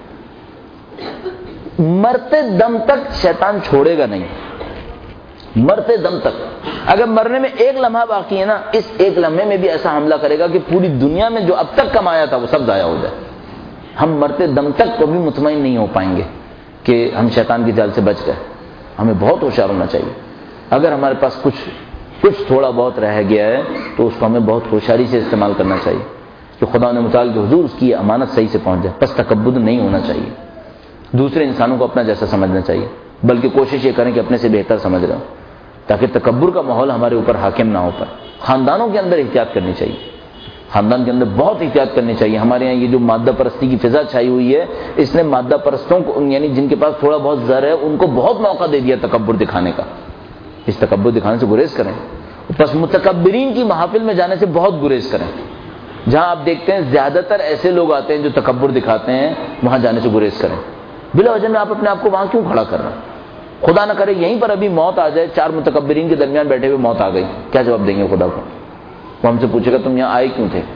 مرتے دم تک شیطان چھوڑے گا نہیں, مرتے دم تک. اگر مرنے میں ایک لمحہ باقی ہے نا, اس ایک لمحے میں بھی ایسا حملہ کرے گا کہ پوری دنیا میں جو اب تک کمایا تھا وہ سب ضائع ہو جائے. ہم مرتے دم تک کبھی مطمئن نہیں ہو پائیں گے کہ ہم شیطان کی جال سے بچ گئے. ہمیں بہت ہوشیار ہونا چاہیے. اگر ہمارے پاس کچھ تھوڑا بہت رہ گیا ہے تو اس کو ہمیں بہت ہوشیاری سے استعمال کرنا چاہیے کہ خدا نے متعال کے حضور اس کی امانت صحیح سے پہنچ جائے. بس تکبر نہیں ہونا چاہیے, دوسرے انسانوں کو اپنا جیسا سمجھنا چاہیے, بلکہ کوشش یہ کریں کہ اپنے سے بہتر سمجھ رہے ہوں, تاکہ تکبر کا ماحول ہمارے اوپر حاکم نہ ہو پائے. خاندانوں کے اندر احتیاط کرنی چاہیے, خاندان کے اندر بہت احتیاط کرنی چاہیے. ہمارے یہاں یہ جو مادہ پرستی کی فضا چھائی ہوئی ہے, اس نے مادہ پرستوں کو, یعنی جن کے پاس تھوڑا بہت زر ہے, ان کو بہت موقع دے دیا تکبر دکھانے کا. اس تکبر دکھانے سے گریز کریں. بس متکبرین کی محافل میں جانے سے بہت گریز کریں. جہاں آپ دیکھتے ہیں زیادہ تر ایسے لوگ آتے ہیں جو تکبر دکھاتے ہیں, وہاں جانے سے گریز کریں. بلا وجہ میں آپ اپنے آپ کو وہاں کیوں کھڑا کر رہے ہیں؟ خدا نہ کرے یہیں پر ابھی موت آ جائے, 4 متکبرین کے درمیان بیٹھے ہوئے موت آ گئی, کیا جواب دیں گے خدا کو؟ وہ ہم سے پوچھے گا تم یہاں آئے کیوں تھے,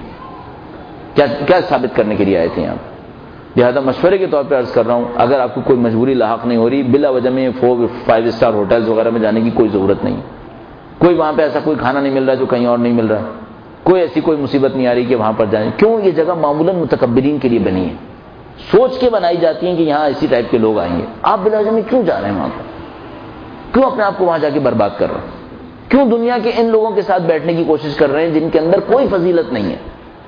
کیا ثابت کرنے کے لیے آئے تھے یہاں؟ لہٰذا مشورے کے طور پہ عرض کر رہا ہوں, اگر آپ کو کوئی مجبوری لاحق نہیں ہو رہی, بلا وجہ میں 5 اسٹار ہوٹلز وغیرہ میں جانے کی کوئی ضرورت نہیں. کوئی وہاں پہ ایسا کوئی کھانا نہیں مل رہا جو کہیں اور نہیں مل رہا, کوئی ایسی کوئی مصیبت نہیں آ رہی کہ وہاں پر جائیں. کیوں؟ یہ جگہ معمولاً متکبرین کے لیے بنی ہے, سوچ کے بنائی جاتی ہیں کہ یہاں اسی ٹائپ کے لوگ آئیں گے. آپ بلا وجہ میں کیوں جا رہے ہیں وہاں پر؟ کیوں اپنے آپ کو وہاں جا کے برباد کر رہے ہیں؟ کیوں دنیا کے ان لوگوں کے ساتھ بیٹھنے کی کوشش کر رہے ہیں جن کے اندر کوئی فضیلت نہیں ہے؟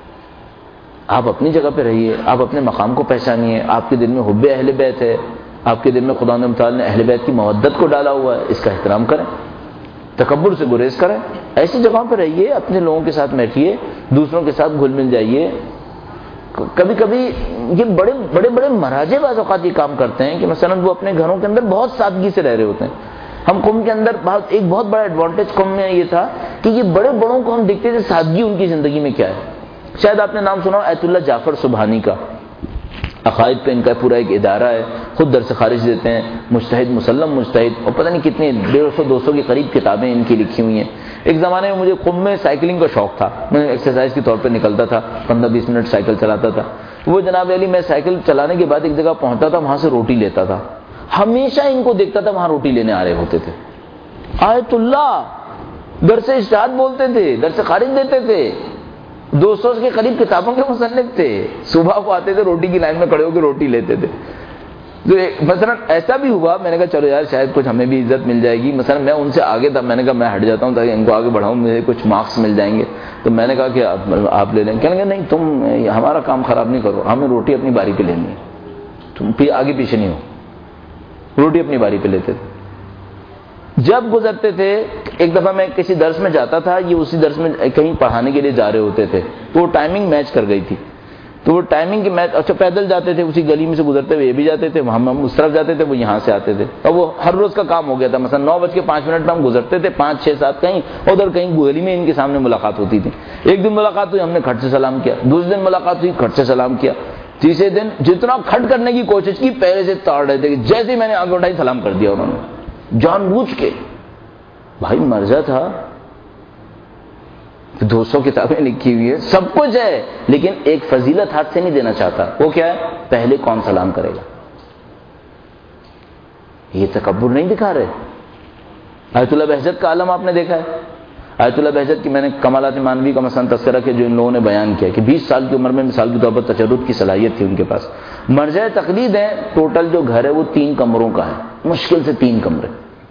آپ اپنی جگہ پہ رہیے, آپ اپنے مقام کو پہچانیے. آپ کے دل میں حب اہل بیت ہے, آپ کے دل میں خدا نے اہل بیت کی مودت کو ڈالا ہوا ہے, اس کا احترام کریں, تکبر سے گریز کریں. ایسی جگہوں پہ رہیے, اپنے لوگوں کے ساتھ بیٹھیے, دوسروں کے ساتھ گھل مل جائیے. کبھی کبھی یہ بڑے بڑے بڑے مراجے بعض اوقات یہ کام کرتے ہیں کہ مثلا وہ اپنے گھروں کے اندر بہت سادگی سے رہ رہے ہوتے ہیں. ہم قوم کے اندر ایک بہت بڑا ایڈوانٹیج قوم میں یہ تھا کہ یہ بڑے بڑوں کو ہم دیکھتے تھے سادگی ان کی زندگی میں کیا ہے. شاید آپ نے نام سنا ایت اللہ جعفر سبحانی کا, عقائد پہ ان کا پورا ایک ادارہ ہے, خود درس خارج دیتے ہیں, مجتہد مسلم مجتہد, اور پتہ نہیں کتنے 150-200 کے قریب کتابیں ان کی لکھی ہوئی ہیں. ایک زمانے میں مجھے قم میں سائیکلنگ کا شوق تھا, میں ایکسرسائز کے طور پہ نکلتا تھا, 15-20 منٹ سائیکل چلاتا تھا. وہ جناب علی میں سائیکل چلانے کے بعد ایک جگہ پہنچتا تھا, وہاں سے روٹی لیتا تھا. ہمیشہ ان کو دیکھتا تھا وہاں روٹی لینے آ رہے ہوتے تھے. آیت اللہ درس اجتہاد بولتے تھے, درس خارج دیتے تھے, 200 کے قریب کتابوں کے مصنف تھے. صبح کو آتے تھے, روٹی کی لائن میں کھڑے ہو کے روٹی لیتے تھے. تو مثلا ایسا بھی ہوا, میں نے کہا چلو یار شاید کچھ ہمیں بھی عزت مل جائے گی. مثلا میں ان سے آگے تھا, میں نے کہا میں ہٹ جاتا ہوں تاکہ ان کو آگے بڑھاؤں, مجھے کچھ مارکس مل جائیں گے. تو میں نے کہا کہ آپ لے لیں. کہنے لگے نہیں تم ہمارا کام خراب نہیں کرو, ہمیں روٹی اپنی باری پہ لینی ہے, تم آگے پیچھے نہیں ہو. روٹی اپنی باری پہ لیتے تھے. جب گزرتے تھے, ایک دفعہ میں کسی درس میں جاتا تھا, یہ اسی درس میں کہیں پڑھانے کے لیے جا رہے ہوتے تھے, تو وہ ٹائمنگ میچ کر گئی تھی. تو وہ ٹائمنگ کے میچ, اچھا پیدل جاتے تھے, اسی گلی میں سے گزرتے ہوئے یہ بھی جاتے تھے, ہم اس طرف جاتے تھے, وہ یہاں سے آتے تھے. اور وہ ہر روز کا کام ہو گیا تھا. مثلا 9:05 میں ہم گزرتے تھے, 5 6 7 کہیں ادھر کہیں گلی میں ان کے سامنے ملاقات ہوتی تھی. ایک دن ملاقات ہوئی, ہم نے کھٹ سے سلام کیا. دوسرے دن ملاقات ہوئی, کھٹ سے سلام کیا. تیسرے دن جتنا کھٹ کرنے کی کوشش کی, پہلے سے تاڑ رہے تھے کہ جیسے ہی میں نے آنکھ اٹھائی سلام کر دیا انہوں نے, جان بوجھ کے. بھائی مرضا تھا, 200 کتابیں لکھی ہوئی ہے, سب کچھ ہے, لیکن ایک فضیلت ہاتھ سے نہیں دینا چاہتا. وہ کیا ہے؟ پہلے کون سلام کرے گا. یہ تکبر نہیں دکھا رہے. آیت اللہ بہجت کا عالم آپ نے دیکھا ہے. آیت اللہ بہجت کی میں نے کمالات مانوی کا مثلا تذکرہ کیا, جو ان لوگوں نے بیان کیا کہ 20 سال کی عمر میں مثال کے طور پر تجرد کی صلاحیت تھی ان کے پاس. مرجع تقلید ہے. ٹوٹل جو گھر ہے وہ 3 کمروں کا ہے, مشکل سے 3 کمرے.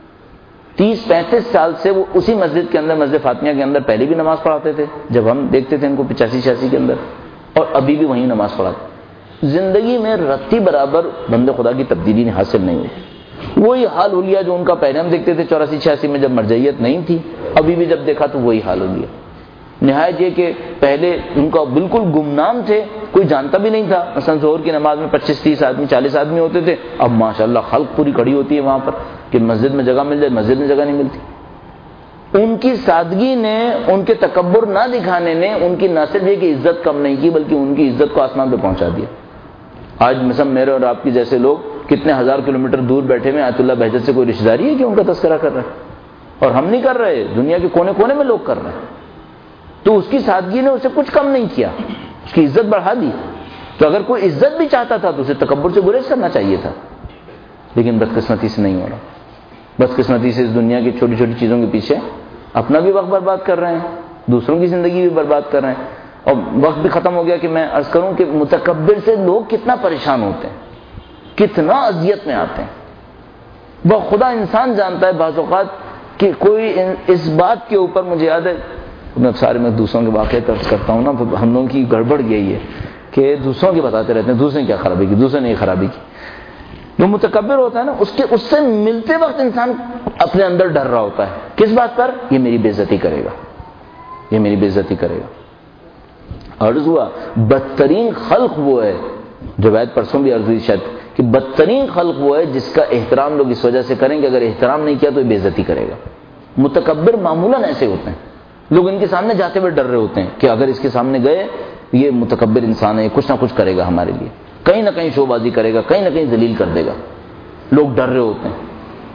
30-35 سال سے وہ اسی مسجد کے اندر, مسجد فاطمیہ کے اندر پہلے بھی نماز پڑھاتے تھے جب ہم دیکھتے تھے ان کو 85-86 کے اندر, اور ابھی بھی وہیں نماز پڑھاتے. زندگی میں رتی برابر بندے خدا کی تبدیلی حاصل نہیں ہوئی. وہی حال ہو لیا جو ان کا پہلے ہم دیکھتے تھے 84-86 میں جب مرجعیت نہیں تھی, ابھی بھی جب دیکھا تو وہی حال ہو لیا. نہایت یہ کہ پہلے ان کا بالکل گمنام تھے, کوئی جانتا بھی نہیں تھا. مثلا ظہر کی نماز میں 25-30 آدمی 40 آدمی ہوتے تھے, اب ماشاءاللہ خلق پوری کھڑی ہوتی ہے وہاں پر کہ مسجد میں جگہ مل جائے, مسجد میں جگہ نہیں ملتی. ان کی سادگی نے, ان کے تکبر نہ دکھانے نے ان کی نہ صرف یہ کہ عزت کم نہیں کی, بلکہ ان کی عزت کو آسمان پہ پہنچا دیا. آج مثلا میرے اور آپ کی جیسے لوگ کتنے ہزار کلومیٹر دور بیٹھے ہوئے, آیت اللہ بہجت سے کوئی رشتہ داری ہے کہ ان کا تذکرہ کر رہے ہیں, اور ہم نہیں کر رہے, دنیا کے کونے کونے میں لوگ کر رہے ہیں. تو اس کی سادگی نے اسے کچھ کم نہیں کیا, اس کی عزت بڑھا دی. تو اگر کوئی عزت بھی چاہتا تھا تو اسے تکبر سے گریز کرنا چاہیے تھا, لیکن بدقسمتی سے نہیں ہو رہا. بدقسمتی سے اس دنیا کی چھوٹی چھوٹی چیزوں کے پیچھے اپنا بھی وقت برباد کر رہے ہیں, دوسروں کی زندگی بھی برباد کر رہے ہیں. اور وقت بھی ختم ہو گیا کہ میں عرض کروں کہ متکبر سے لوگ کتنا پریشان ہوتے ہیں, کتنا اذیت میں آتے ہیں. وہ خدا انسان جانتا ہے بعض اوقات کہ کوئی اس بات کے اوپر, مجھے یاد ہے میں دوسروں کے واقعے طرز کرتا ہوں نا, تو ہم لوگوں کی گڑبڑ یہی ہے کہ دوسروں کے بتاتے رہتے ہیں, دوسرے نے کیا خرابی کی, دوسرے نے یہ خرابی کی. جو متکبر ہوتا ہے نا, اس سے ملتے وقت انسان اپنے اندر ڈر رہا ہوتا ہے. کس بات پر؟ یہ میری بے عزتی کرے گا, یہ میری بے عزتی کرے گا. عرض ہوا بدترین خلق وہ ہے, جو آیت پرسوں بھی عرض ہوئی شاید, کہ بدترین خلق وہ ہے جس کا احترام لوگ اس وجہ سے کریں کہ اگر احترام نہیں کیا تو یہ بے عزتی کرے گا. متکبر معمولاً ایسے ہوتے ہیں, لوگ ان کے سامنے جاتے ہوئے ڈر رہے ہوتے ہیں کہ اگر اس کے سامنے گئے, یہ متکبر انسان ہے, کچھ نہ کچھ کرے گا ہمارے لیے, کہیں نہ کہیں شو بازی کرے گا, کہیں نہ کہیں ذلیل کر دے گا. لوگ ڈر رہے ہوتے ہیں.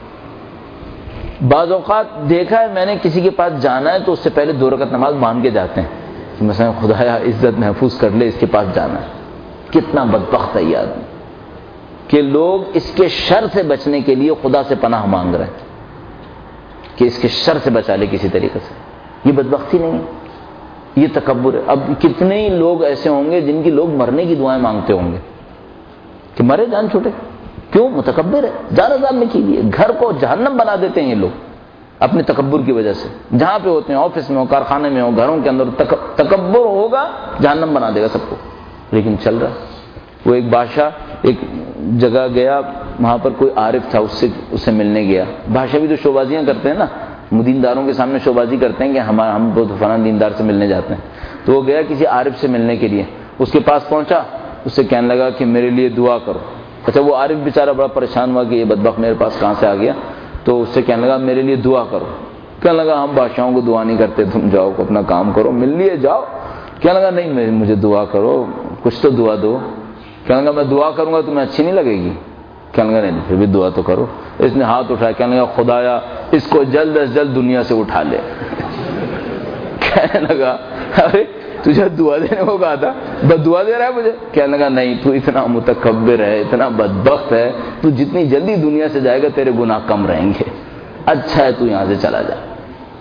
بعض اوقات دیکھا ہے میں نے, کسی کے پاس جانا ہے تو اس سے پہلے 2 رکعت نماز مان کے جاتے ہیں کہ مثلا خدایا عزت محفوظ کر لے, اس کے پاس جانا ہے. کتنا بدبخت ہے یہ آدمی کہ لوگ اس کے شر سے بچنے کے لیے خدا سے پناہ مانگ رہے ہیں کہ اس کے شر سے بچا لے کسی طریقے سے. یہ بدبختی نہیں ہے, یہ تکبر ہے. اب کتنے ہی لوگ ایسے ہوں گے جن کی لوگ مرنے کی دعائیں مانگتے ہوں گے کہ مرے جان چھوٹے. کیوں؟ متکبر ہے, جان عذاب میں کی لیے, گھر کو جہنم بنا دیتے ہیں یہ لوگ اپنے تکبر کی وجہ سے. جہاں پہ ہوتے ہیں, آفس میں ہو, کارخانے میں ہو, گھروں کے اندر, تکبر ہوگا جہنم بنا دے گا سب کو. لیکن چل رہا. وہ ایک بادشاہ ایک جگہ گیا, وہاں پر کوئی عارف تھا, اس سے ملنے گیا. بادشاہ بھی تو شوبازیاں کرتے ہیں نا, دینداروں کے سامنے شوبازی کرتے ہیں کہ ہم بہت فلاں دیندار سے ملنے جاتے ہیں. تو وہ گیا کسی عارف سے ملنے کے لیے. اس کے پاس پہنچا, اس سے کہنے لگا کہ میرے لیے دعا کرو. اچھا, وہ عارف بیچارہ بڑا پریشان ہوا کہ یہ بدبخت میرے پاس کہاں سے آ گیا. تو اس سے کہنے لگا میرے لیے دعا کرو. کہنے لگا ہم بادشاہوں کو دعا نہیں کرتے, تم جاؤ اپنا کام کرو, مل لیے جاؤ. کہنے لگا نہیں, مجھے دعا کرو, کچھ تو دعا دو. کہنے لگا میں دعا کروں گا تمہیں اچھی نہیں لگے گی. کہنے لگا نہیں, پھر بھی دعا تو کرو. اس نے ہاتھ اٹھایا, کہنے لگا خدایا اس کو جلد از جلد دنیا سے اٹھا لے. کہنے لگا ارے تجھے دعا دینے کو کہا تھا, بس دعا دے رہا ہے مجھے. کہنے لگا نہیں, تو اتنا متکبر ہے, اتنا بدبخت ہے, تو جتنی جلدی دنیا سے جائے گا تیرے گناہ کم رہیں گے. اچھا ہے تو یہاں سے چلا جا.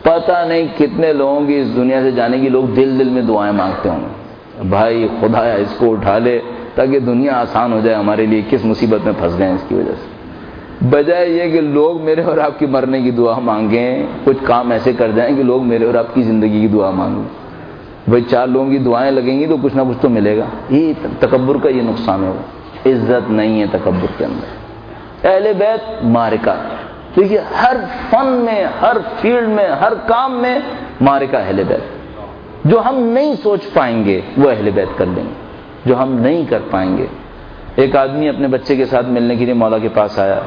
پتہ نہیں کتنے لوگوں کی اس دنیا سے جانے کی لوگ دل دل میں دعائیں مانگتے ہوں گے، بھائی خدایا اس کو اٹھا لے تاکہ دنیا آسان ہو جائے ہمارے لیے، کس مصیبت میں پھنس گئے ہیں اس کی وجہ سے۔ بجائے یہ کہ لوگ میرے اور آپ کی مرنے کی دعا مانگیں، کچھ کام ایسے کر جائیں کہ لوگ میرے اور آپ کی زندگی کی دعا مانگیں۔ بھائی 4 لوگوں کی دعائیں لگیں گی تو کچھ نہ کچھ تو ملے گا۔ یہ تکبر کا یہ نقصان ہوگا، عزت نہیں ہے تکبر کے اندر۔ اہل بیت معرکہ، دیکھیے ہر فن میں، ہر فیلڈ میں، ہر کام میں معرکہ اہل بیت۔ جو ہم نہیں سوچ پائیں گے وہ اہل بیت کر لیں گے، جو ہم نہیں کر پائیں گے۔ ایک آدمی اپنے بچے کے ساتھ ملنے کے لیے مولا کے پاس آیا،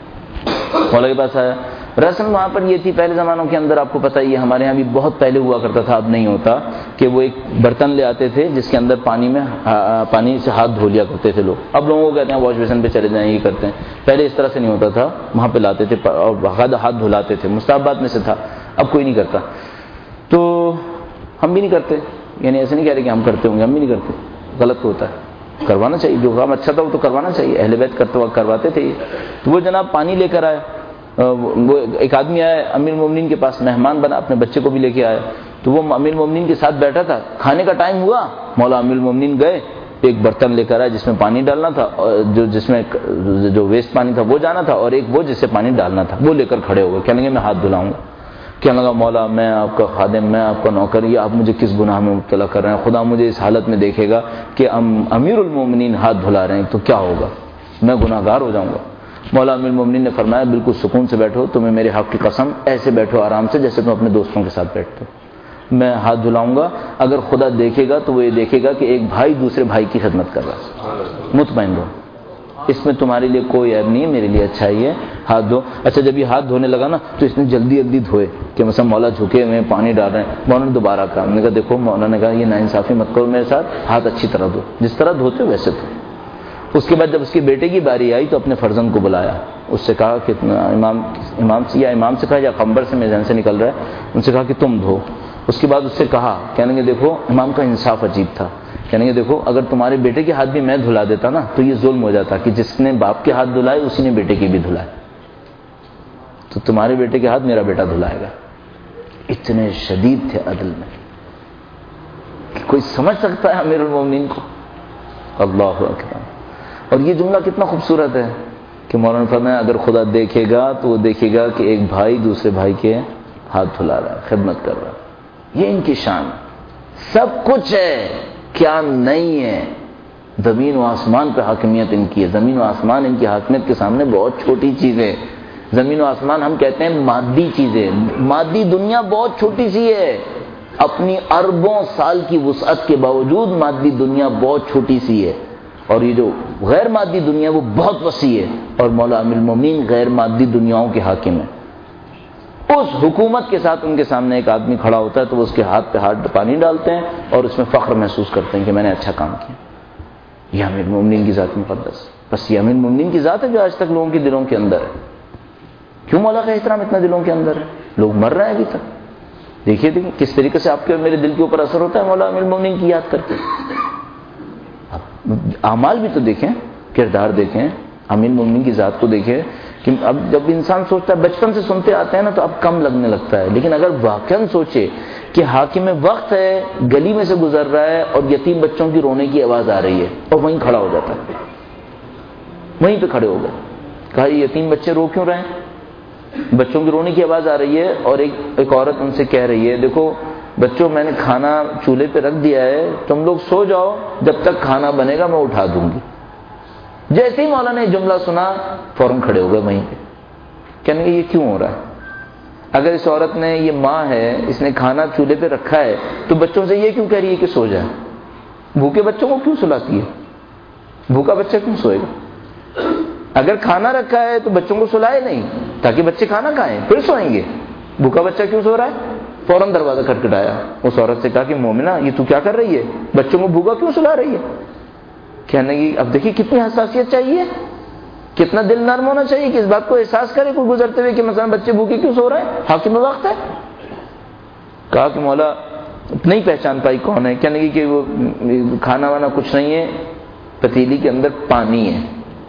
رسم وہاں پر یہ تھی پہلے زمانوں کے اندر، آپ کو پتہ ہی ہے، ہمارے یہاں بھی بہت پہلے ہوا کرتا تھا، اب نہیں ہوتا، کہ وہ ایک برتن لے آتے تھے جس کے اندر پانی سے ہاتھ دھو لیا کرتے تھے لوگ۔ اب لوگوں کو کہتے ہیں واش بیسن پہ چلے جائیں، یہ کرتے ہیں، پہلے اس طرح سے نہیں ہوتا تھا، وہاں پہ لاتے تھے اور باقاعدہ ہاتھ دھلاتے تھے، مستحبات میں سے تھا، اب کوئی نہیں کرتا۔ تو ہم بھی نہیں کرتے، یعنی ایسے نہیں کہہ رہے کہ ہم کرتے ہوں گے، ہم بھی نہیں کرتے، غلط ہوتا ہے، کروانا چاہیے، جو کام اچھا تھا وہ تو کروانا چاہیے، اہل بیت کرتے وقت کرواتے تھے یہ۔ تو وہ جناب پانی لے کر آئے، وہ ایک آدمی آیا امیر المومنین کے پاس، مہمان بنا، اپنے بچے کو بھی لے کے آیا، تو وہ امیر المومنین کے ساتھ بیٹھا تھا، کھانے کا ٹائم ہوا، مولا امیر المومنین گئے، ایک برتن لے کر آئے جس میں پانی ڈالنا تھا، اور جس میں جو ویسٹ پانی تھا وہ جانا تھا، اور ایک وہ جس سے پانی ڈالنا تھا، وہ لے کر کھڑے ہو گئے، کہنے لگے میں ہاتھ دھلاؤں گا۔ کہنے لگا مولا میں آپ کا خادم، میں آپ کا نوکر، یہ آپ مجھے کس گناہ میں مبتلا کر رہے ہیں؟ خدا مجھے اس حالت میں دیکھے گا کہ امیر المومنین ہاتھ دھلا رہے ہیں تو کیا ہوگا، میں گناہ گار ہو جاؤں گا۔ مولا امیر المومنین نے فرمایا بالکل سکون سے بیٹھو، تمہیں میرے حق کی قسم، ایسے بیٹھو آرام سے جیسے تم اپنے دوستوں کے ساتھ بیٹھتے ہو، میں ہاتھ دھلاؤں گا، اگر خدا دیکھے گا تو وہ یہ دیکھے گا کہ ایک بھائی دوسرے بھائی کی خدمت کر رہا ہے، مطمئن رہو، اس میں تمہارے لیے کوئی عیب نہیں ہے، میرے لیے اچھا ہی ہے، ہاتھ دھو۔ اچھا جب یہ ہاتھ دھونے لگا نا تو اس نے جلدی دھوئے کہ مثلا مولا جھکے ہوئے پانی ڈال رہے ہیں، مولا نے دوبارہ کہا، میں نے کہا دیکھو، مولا نے کہا یہ ناانصافی مت کرو میرے ساتھ، ہاتھ اچھی طرح دھو، جس طرح دھوتے ویسے دھو۔ اس کے بعد جب اس کے بیٹے کی باری آئی تو اپنے فرزند کو بلایا، اس سے کہا کہ امام سے کہا یا قمبر سے میرے ذہن سے نکل رہا ہے، ان سے کہا کہ تم دھو۔ اس کے بعد اس سے کہا، کہنے کہ دیکھو امام کا انصاف عجیب تھا، کہنے کہ دیکھو اگر تمہارے بیٹے کے ہاتھ بھی میں دھلا دیتا نا تو یہ ظلم ہو جاتا کہ جس نے باپ کے ہاتھ دھلائے اسی نے بیٹے کے بھی دھلائے، تو تمہارے بیٹے کے ہاتھ میرا بیٹا دھلائے گا۔ اتنے شدید تھے عدل میں کہ کوئی سمجھ سکتا ہے امیر المومنین کو؟ اللہ اکبر۔ اور یہ جملہ کتنا خوبصورت ہے کہ مولانا فرمایا اگر خدا دیکھے گا تو وہ دیکھے گا کہ ایک بھائی دوسرے بھائی کے ہاتھ دھلا رہا ہے، خدمت کر رہا ہے۔ یہ ان کی شان، سب کچھ ہے، کیا نہیں ہے؟ زمین و آسمان پہ حاکمیت ان کی ہے، زمین و آسمان ان کی حاکمیت کے سامنے بہت چھوٹی چیز ہے۔ زمین و آسمان ہم کہتے ہیں مادی چیزیں، مادی دنیا بہت چھوٹی سی ہے، اپنی اربوں سال کی وسعت کے باوجود مادی دنیا بہت چھوٹی سی ہے، اور یہ جو غیر مادی دنیا وہ بہت وسیع ہے، اور مولا امیر المومنین غیر مادی دنیاؤں کے حاکم ہیں۔ اس حکومت کے ساتھ ان کے سامنے ایک آدمی کھڑا ہوتا ہے تو وہ اس کے ہاتھ پہ ہاتھ پانی ڈالتے ہیں اور اس میں فخر محسوس کرتے ہیں کہ میں نے اچھا کام کیا۔ یہ امیر المومنین کی ذات مقدس، بس یہ امیر المومنین کی ذات ہے جو آج تک لوگوں کے دلوں کے اندر ہے۔ کیوں مولا کا احترام اتنا دلوں کے اندر ہے؟ لوگ مر رہے ہیں ابھی تک، دیکھیے کس طریقے سے آپ کے اور میرے دل کے اوپر اثر ہوتا ہے مولا امیر المومنین کی یاد کر کے۔ اعمال بھی تو دیکھیں، کردار دیکھیں، امیر المومنین کی ذات کو دیکھیں کہ اب جب انسان سوچتا ہے، بچپن سے سنتے آتے ہیں نا تو اب کم لگنے لگتا ہے، لیکن اگر واقعاً سوچے کہ حاکم وقت ہے، گلی میں سے گزر رہا ہے اور یتیم بچوں کی رونے کی آواز آ رہی ہے اور وہیں کھڑا ہو جاتا ہے، وہیں پہ کھڑے ہو گئے، کہا یہ یتیم بچے رو کیوں رہے ہیں؟ بچوں کی رونے کی آواز آ رہی ہے اور ایک عورت ان سے کہہ رہی ہے دیکھو بچوں میں نے کھانا چولہے پہ رکھ دیا ہے، تم لوگ سو جاؤ، جب تک کھانا بنے گا میں اٹھا دوں گی۔ جیسے ہی مولا نے جملہ سنا فوراً کھڑے ہو گئے وہیں پہ، کہنے یہ کیوں ہو رہا ہے؟ اگر اس عورت نے، یہ ماں ہے، اس نے کھانا چولہے پہ رکھا ہے تو بچوں سے یہ کیوں کہہ رہی ہے کہ سو جائے؟ بھوکے بچوں کو کیوں سلاتی ہے؟ بھوکا بچہ کیوں سوئے گا؟ اگر کھانا رکھا ہے تو بچوں کو سلائے نہیں تاکہ بچے کھانا کھائیں پھر سوئیں گے، بھوکا بچہ کیوں سو رہا ہے؟ فوراً دروازہ کھٹکھٹایا، اس عورت سے کہا کہ مومنہ یہ تو کیا کر رہی ہے؟ بچوں کو بھوکا کیوں سلا رہی ہے؟ کہنے کی اب دیکھیے کتنی حساسیت چاہیے، کتنا دل نرم ہونا چاہیے کہ اس بات کو احساس کرے کوئی گزرتے ہوئے کہ مثلا بچے بھوکے کیوں سو رہے ہیں، حاکم وقت ہے۔ کہا کہ مولا نہیں پہچان پائی کون ہے، کہنے کی کہ وہ کھانا وانا کچھ نہیں ہے، پتیلی کے اندر پانی ہے،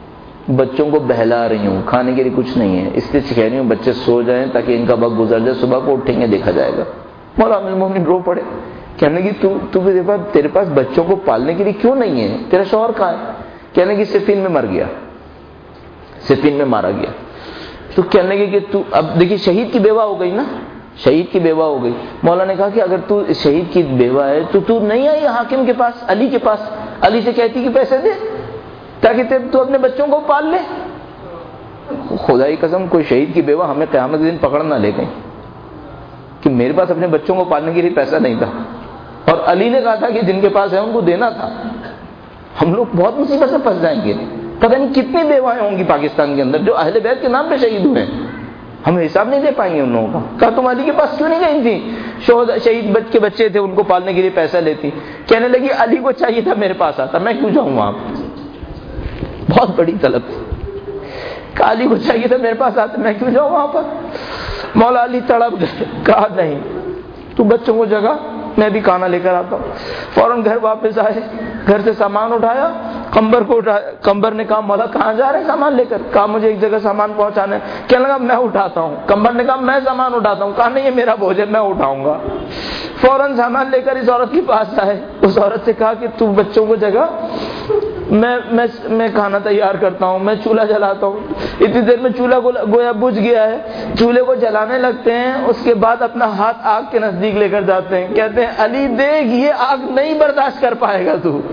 بچوں کو بہلا رہی ہوں، کھانے کے لیے کچھ نہیں ہے، اس لیے کہہ رہی ہوں بچے سو جائیں تاکہ ان کا وقت گزر جائے، صبح کو اٹھیں گے دیکھا جائے گا۔ مولا امیر المومنین رو پڑے، کہنے لگی تیرے پاس بچوں کو پالنے کے لیے کیوں نہیں ہے؟ تیرا شوہر کہاں ہے؟ کہنے لگی صفین میں مر گیا، صفین میں مارا گیا۔ تو کہنے لگی کہ تو اب دیکھیے شہید کی بیوہ ہو گئی نا، شہید کی بیوہ ہو گئی۔ مولا نے کہا کہ اگر تو شہید کی بیوہ ہے تو نہیں آئی حاکم کے پاس، علی کے پاس، علی سے کہتی کہ پیسے دے تاکہ تو اپنے بچوں کو پال لے۔ خدا کی قسم کوئی شہید کی بیوہ ہمیں قیامت کے دن پکڑ نہ لے گئی کہ میرے پاس اپنے بچوں کو پالنے کے لیے پیسہ نہیں تھا، اور علی نے کہا تھا کہ جن کے پاس ہے ان کو دینا تھا۔ ہم لوگ بہت مصیبت سے پھنس جائیں گے۔ پتہ نہیں کتنی بیوائیں ہوں گی پاکستان کے اندر جو اہل بیت کے نام پہ شہید ہوئے ہیں، ہم حساب نہیں دے پائیں گے ان لوگوں کا۔ کہا تم علی کے پاس کیوں نہیں گئی تھی؟ شہید کے بچے تھے ان کو پالنے کے لیے پیسہ لیتی۔ کہنے لگی علی کو چاہیے تھا میرے پاس آتا، میں کیوں جاؤں وہاں پہ؟ بہت بڑی طلب تھی۔ کہا علی کو چاہیے تھا میرے پاس آتا، میں کیوں جاؤں وہاں پر؟ مولا علی تڑپ گئے، کہا نہیں تو بچوں کو جگہ، میں بھی کھانا لے کر آتا ہوں۔ فوراً گھر واپس آئے، گھر سے سامان اٹھایا، قمبر کو اٹھایا۔ قمبر نے کہا مولا کہاں جا رہے ہیں سامان لے کر؟ کہا مجھے ایک جگہ سامان پہنچانا ہے۔ کہنے لگا میں اٹھاتا ہوں۔ قمبر نے کہا میں سامان اٹھاتا ہوں۔ کہا نہیں یہ میرا بوجھ ہے، میں اٹھاؤں گا۔ فوراً سامان لے کر اس عورت کے پاس آئے، اس عورت سے کہا کہ تو بچوں کو جگہ، میں کھانا تیار کرتا ہوں، میں چولہا جلاتا ہوں۔ اتنی دیر میں چولہا گویا بجھ گیا ہے، چولہے کو جلانے لگتے ہیں، اس کے بعد اپنا ہاتھ آگ کے نزدیک لے کر جاتے ہیں، کہتے ہیں علی دیکھ یہ آگ نہیں برداشت کر پائے گا تو۔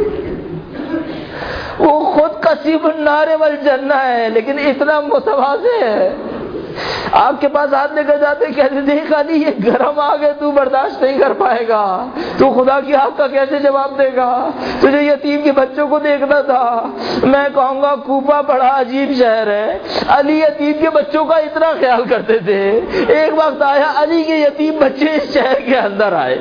وہ خود قصیب النار والجنہ ہے لیکن اتنا متواضع ہے۔ آگ کے پاس ہاتھ لے کر جاتے، کہتے دیکھ علی یہ گرم آگ ہے، تو برداشت نہیں کر پائے گا، تو خدا کی آگ کا کیسے جواب دے گا؟ تجھے یتیم کے بچوں کو دیکھنا تھا۔ میں کہوں گا کوفہ بڑا عجیب شہر ہے، علی یتیم کے بچوں کا اتنا خیال کرتے تھے۔ ایک وقت آیا علی کے یتیم بچے اس شہر کے اندر آئے،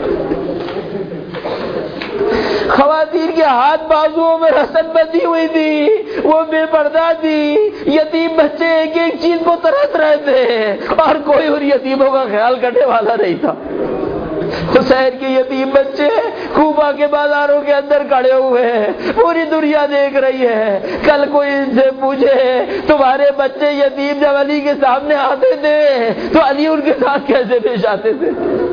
خواتین کے ہاتھ بازوؤں میں رسن بندھی ہوئی تھی، وہ بے پردہ تھی، یتیم بچے ایک ایک چیز کو ترس رہے تھے اور کوئی ان یتیموں کا خیال کرنے والا نہیں تھا۔ حسین کے یتیم بچے کوفہ کے بازاروں کے اندر کھڑے ہوئے ہیں، پوری دنیا دیکھ رہی ہے۔ کل کوئی ان سے پوچھے تمہارے بچے یتیم جب علی کے سامنے آتے تھے تو علی ان کے ساتھ کیسے پیش آتے تھے؟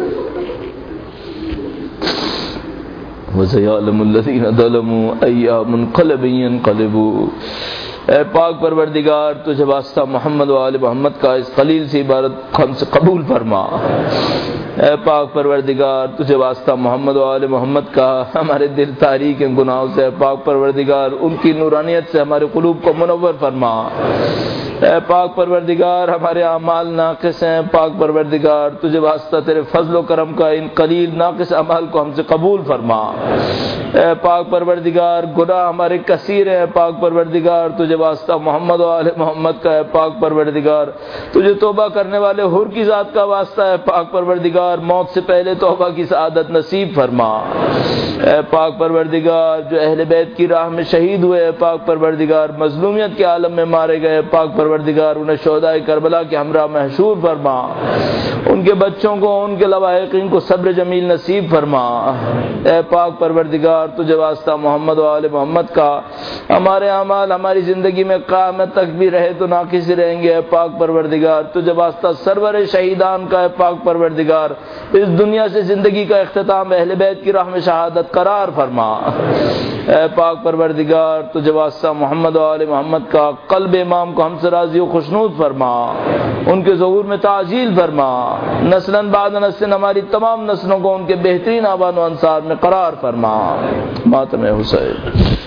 وَسَيَعْلَمُ الَّذِينَ ظَلَمُوا أَيَّ مُنْقَلَبٍ يَنْقَلِبُونَ۔ اے پاک پروردگار تجھے واسطہ محمد و آل محمد کا اس قلیل سی عبارت ہم سے قبول فرما۔ اے پاک پروردگار تجھے واسطہ محمد و آل محمد کا ہمارے دل تاریک گناہوں سے، پاک پروردگار ان کی نورانیت سے ہمارے قلوب کو منور فرما۔ اے پاک پروردگار ہمارے اعمال ناقص ہیں، پاک پروردگار تجھے واسطہ تیرے فضل و کرم کا ان قلیل ناقص اعمال کو ہم سے قبول فرما۔ اے پاک پروردگار گناہ ہمارے کثیر ہیں، پاک پروردگار تجھے واسطہ محمد و آل محمد کا ہے، پاک پروردگار تجھے توبہ کرنے والے حور کی ذات کا واسطہ ہے، پاک پروردگار موت سے پہلے توبہ کی سعادت نصیب فرما۔ اے پاک پروردگار جو اہل بیت کی راہ میں شہید ہوئے، پاک پروردگار مظلومیت کے عالم میں مارے گئے، پاک پروردگار انہیں شہدائے کربلا کے ہمراہ محشور فرما، ان کے بچوں کو، ان کے لواحقین کو صبر جمیل نصیب فرما۔ اے پاک پروردگار تجھے واسطہ محمد و آل محمد کا ہمارے اعمال ہماری زندگی میں قیامت تک بھی رہے تو ناقص رہیں گے، پاک پروردگار تجھے واسطہ سرور شہیدان کا ہے، پاک پروردگار اس دنیا سے زندگی کا اختتام اہل بیت کی راہ میں شہادت قرار فرما۔ اے پاک پروردگار تجھے واسطہ محمد و آل محمد کا قلب امام کو ہم سے راضی و خوشنود فرما، ان کے ظہور میں تعجیل فرما، نسلاً بعد نسل ہماری تمام نسلوں کو ان کے بہترین آبان و انصار میں قرار فرما۔ ماتم حسین۔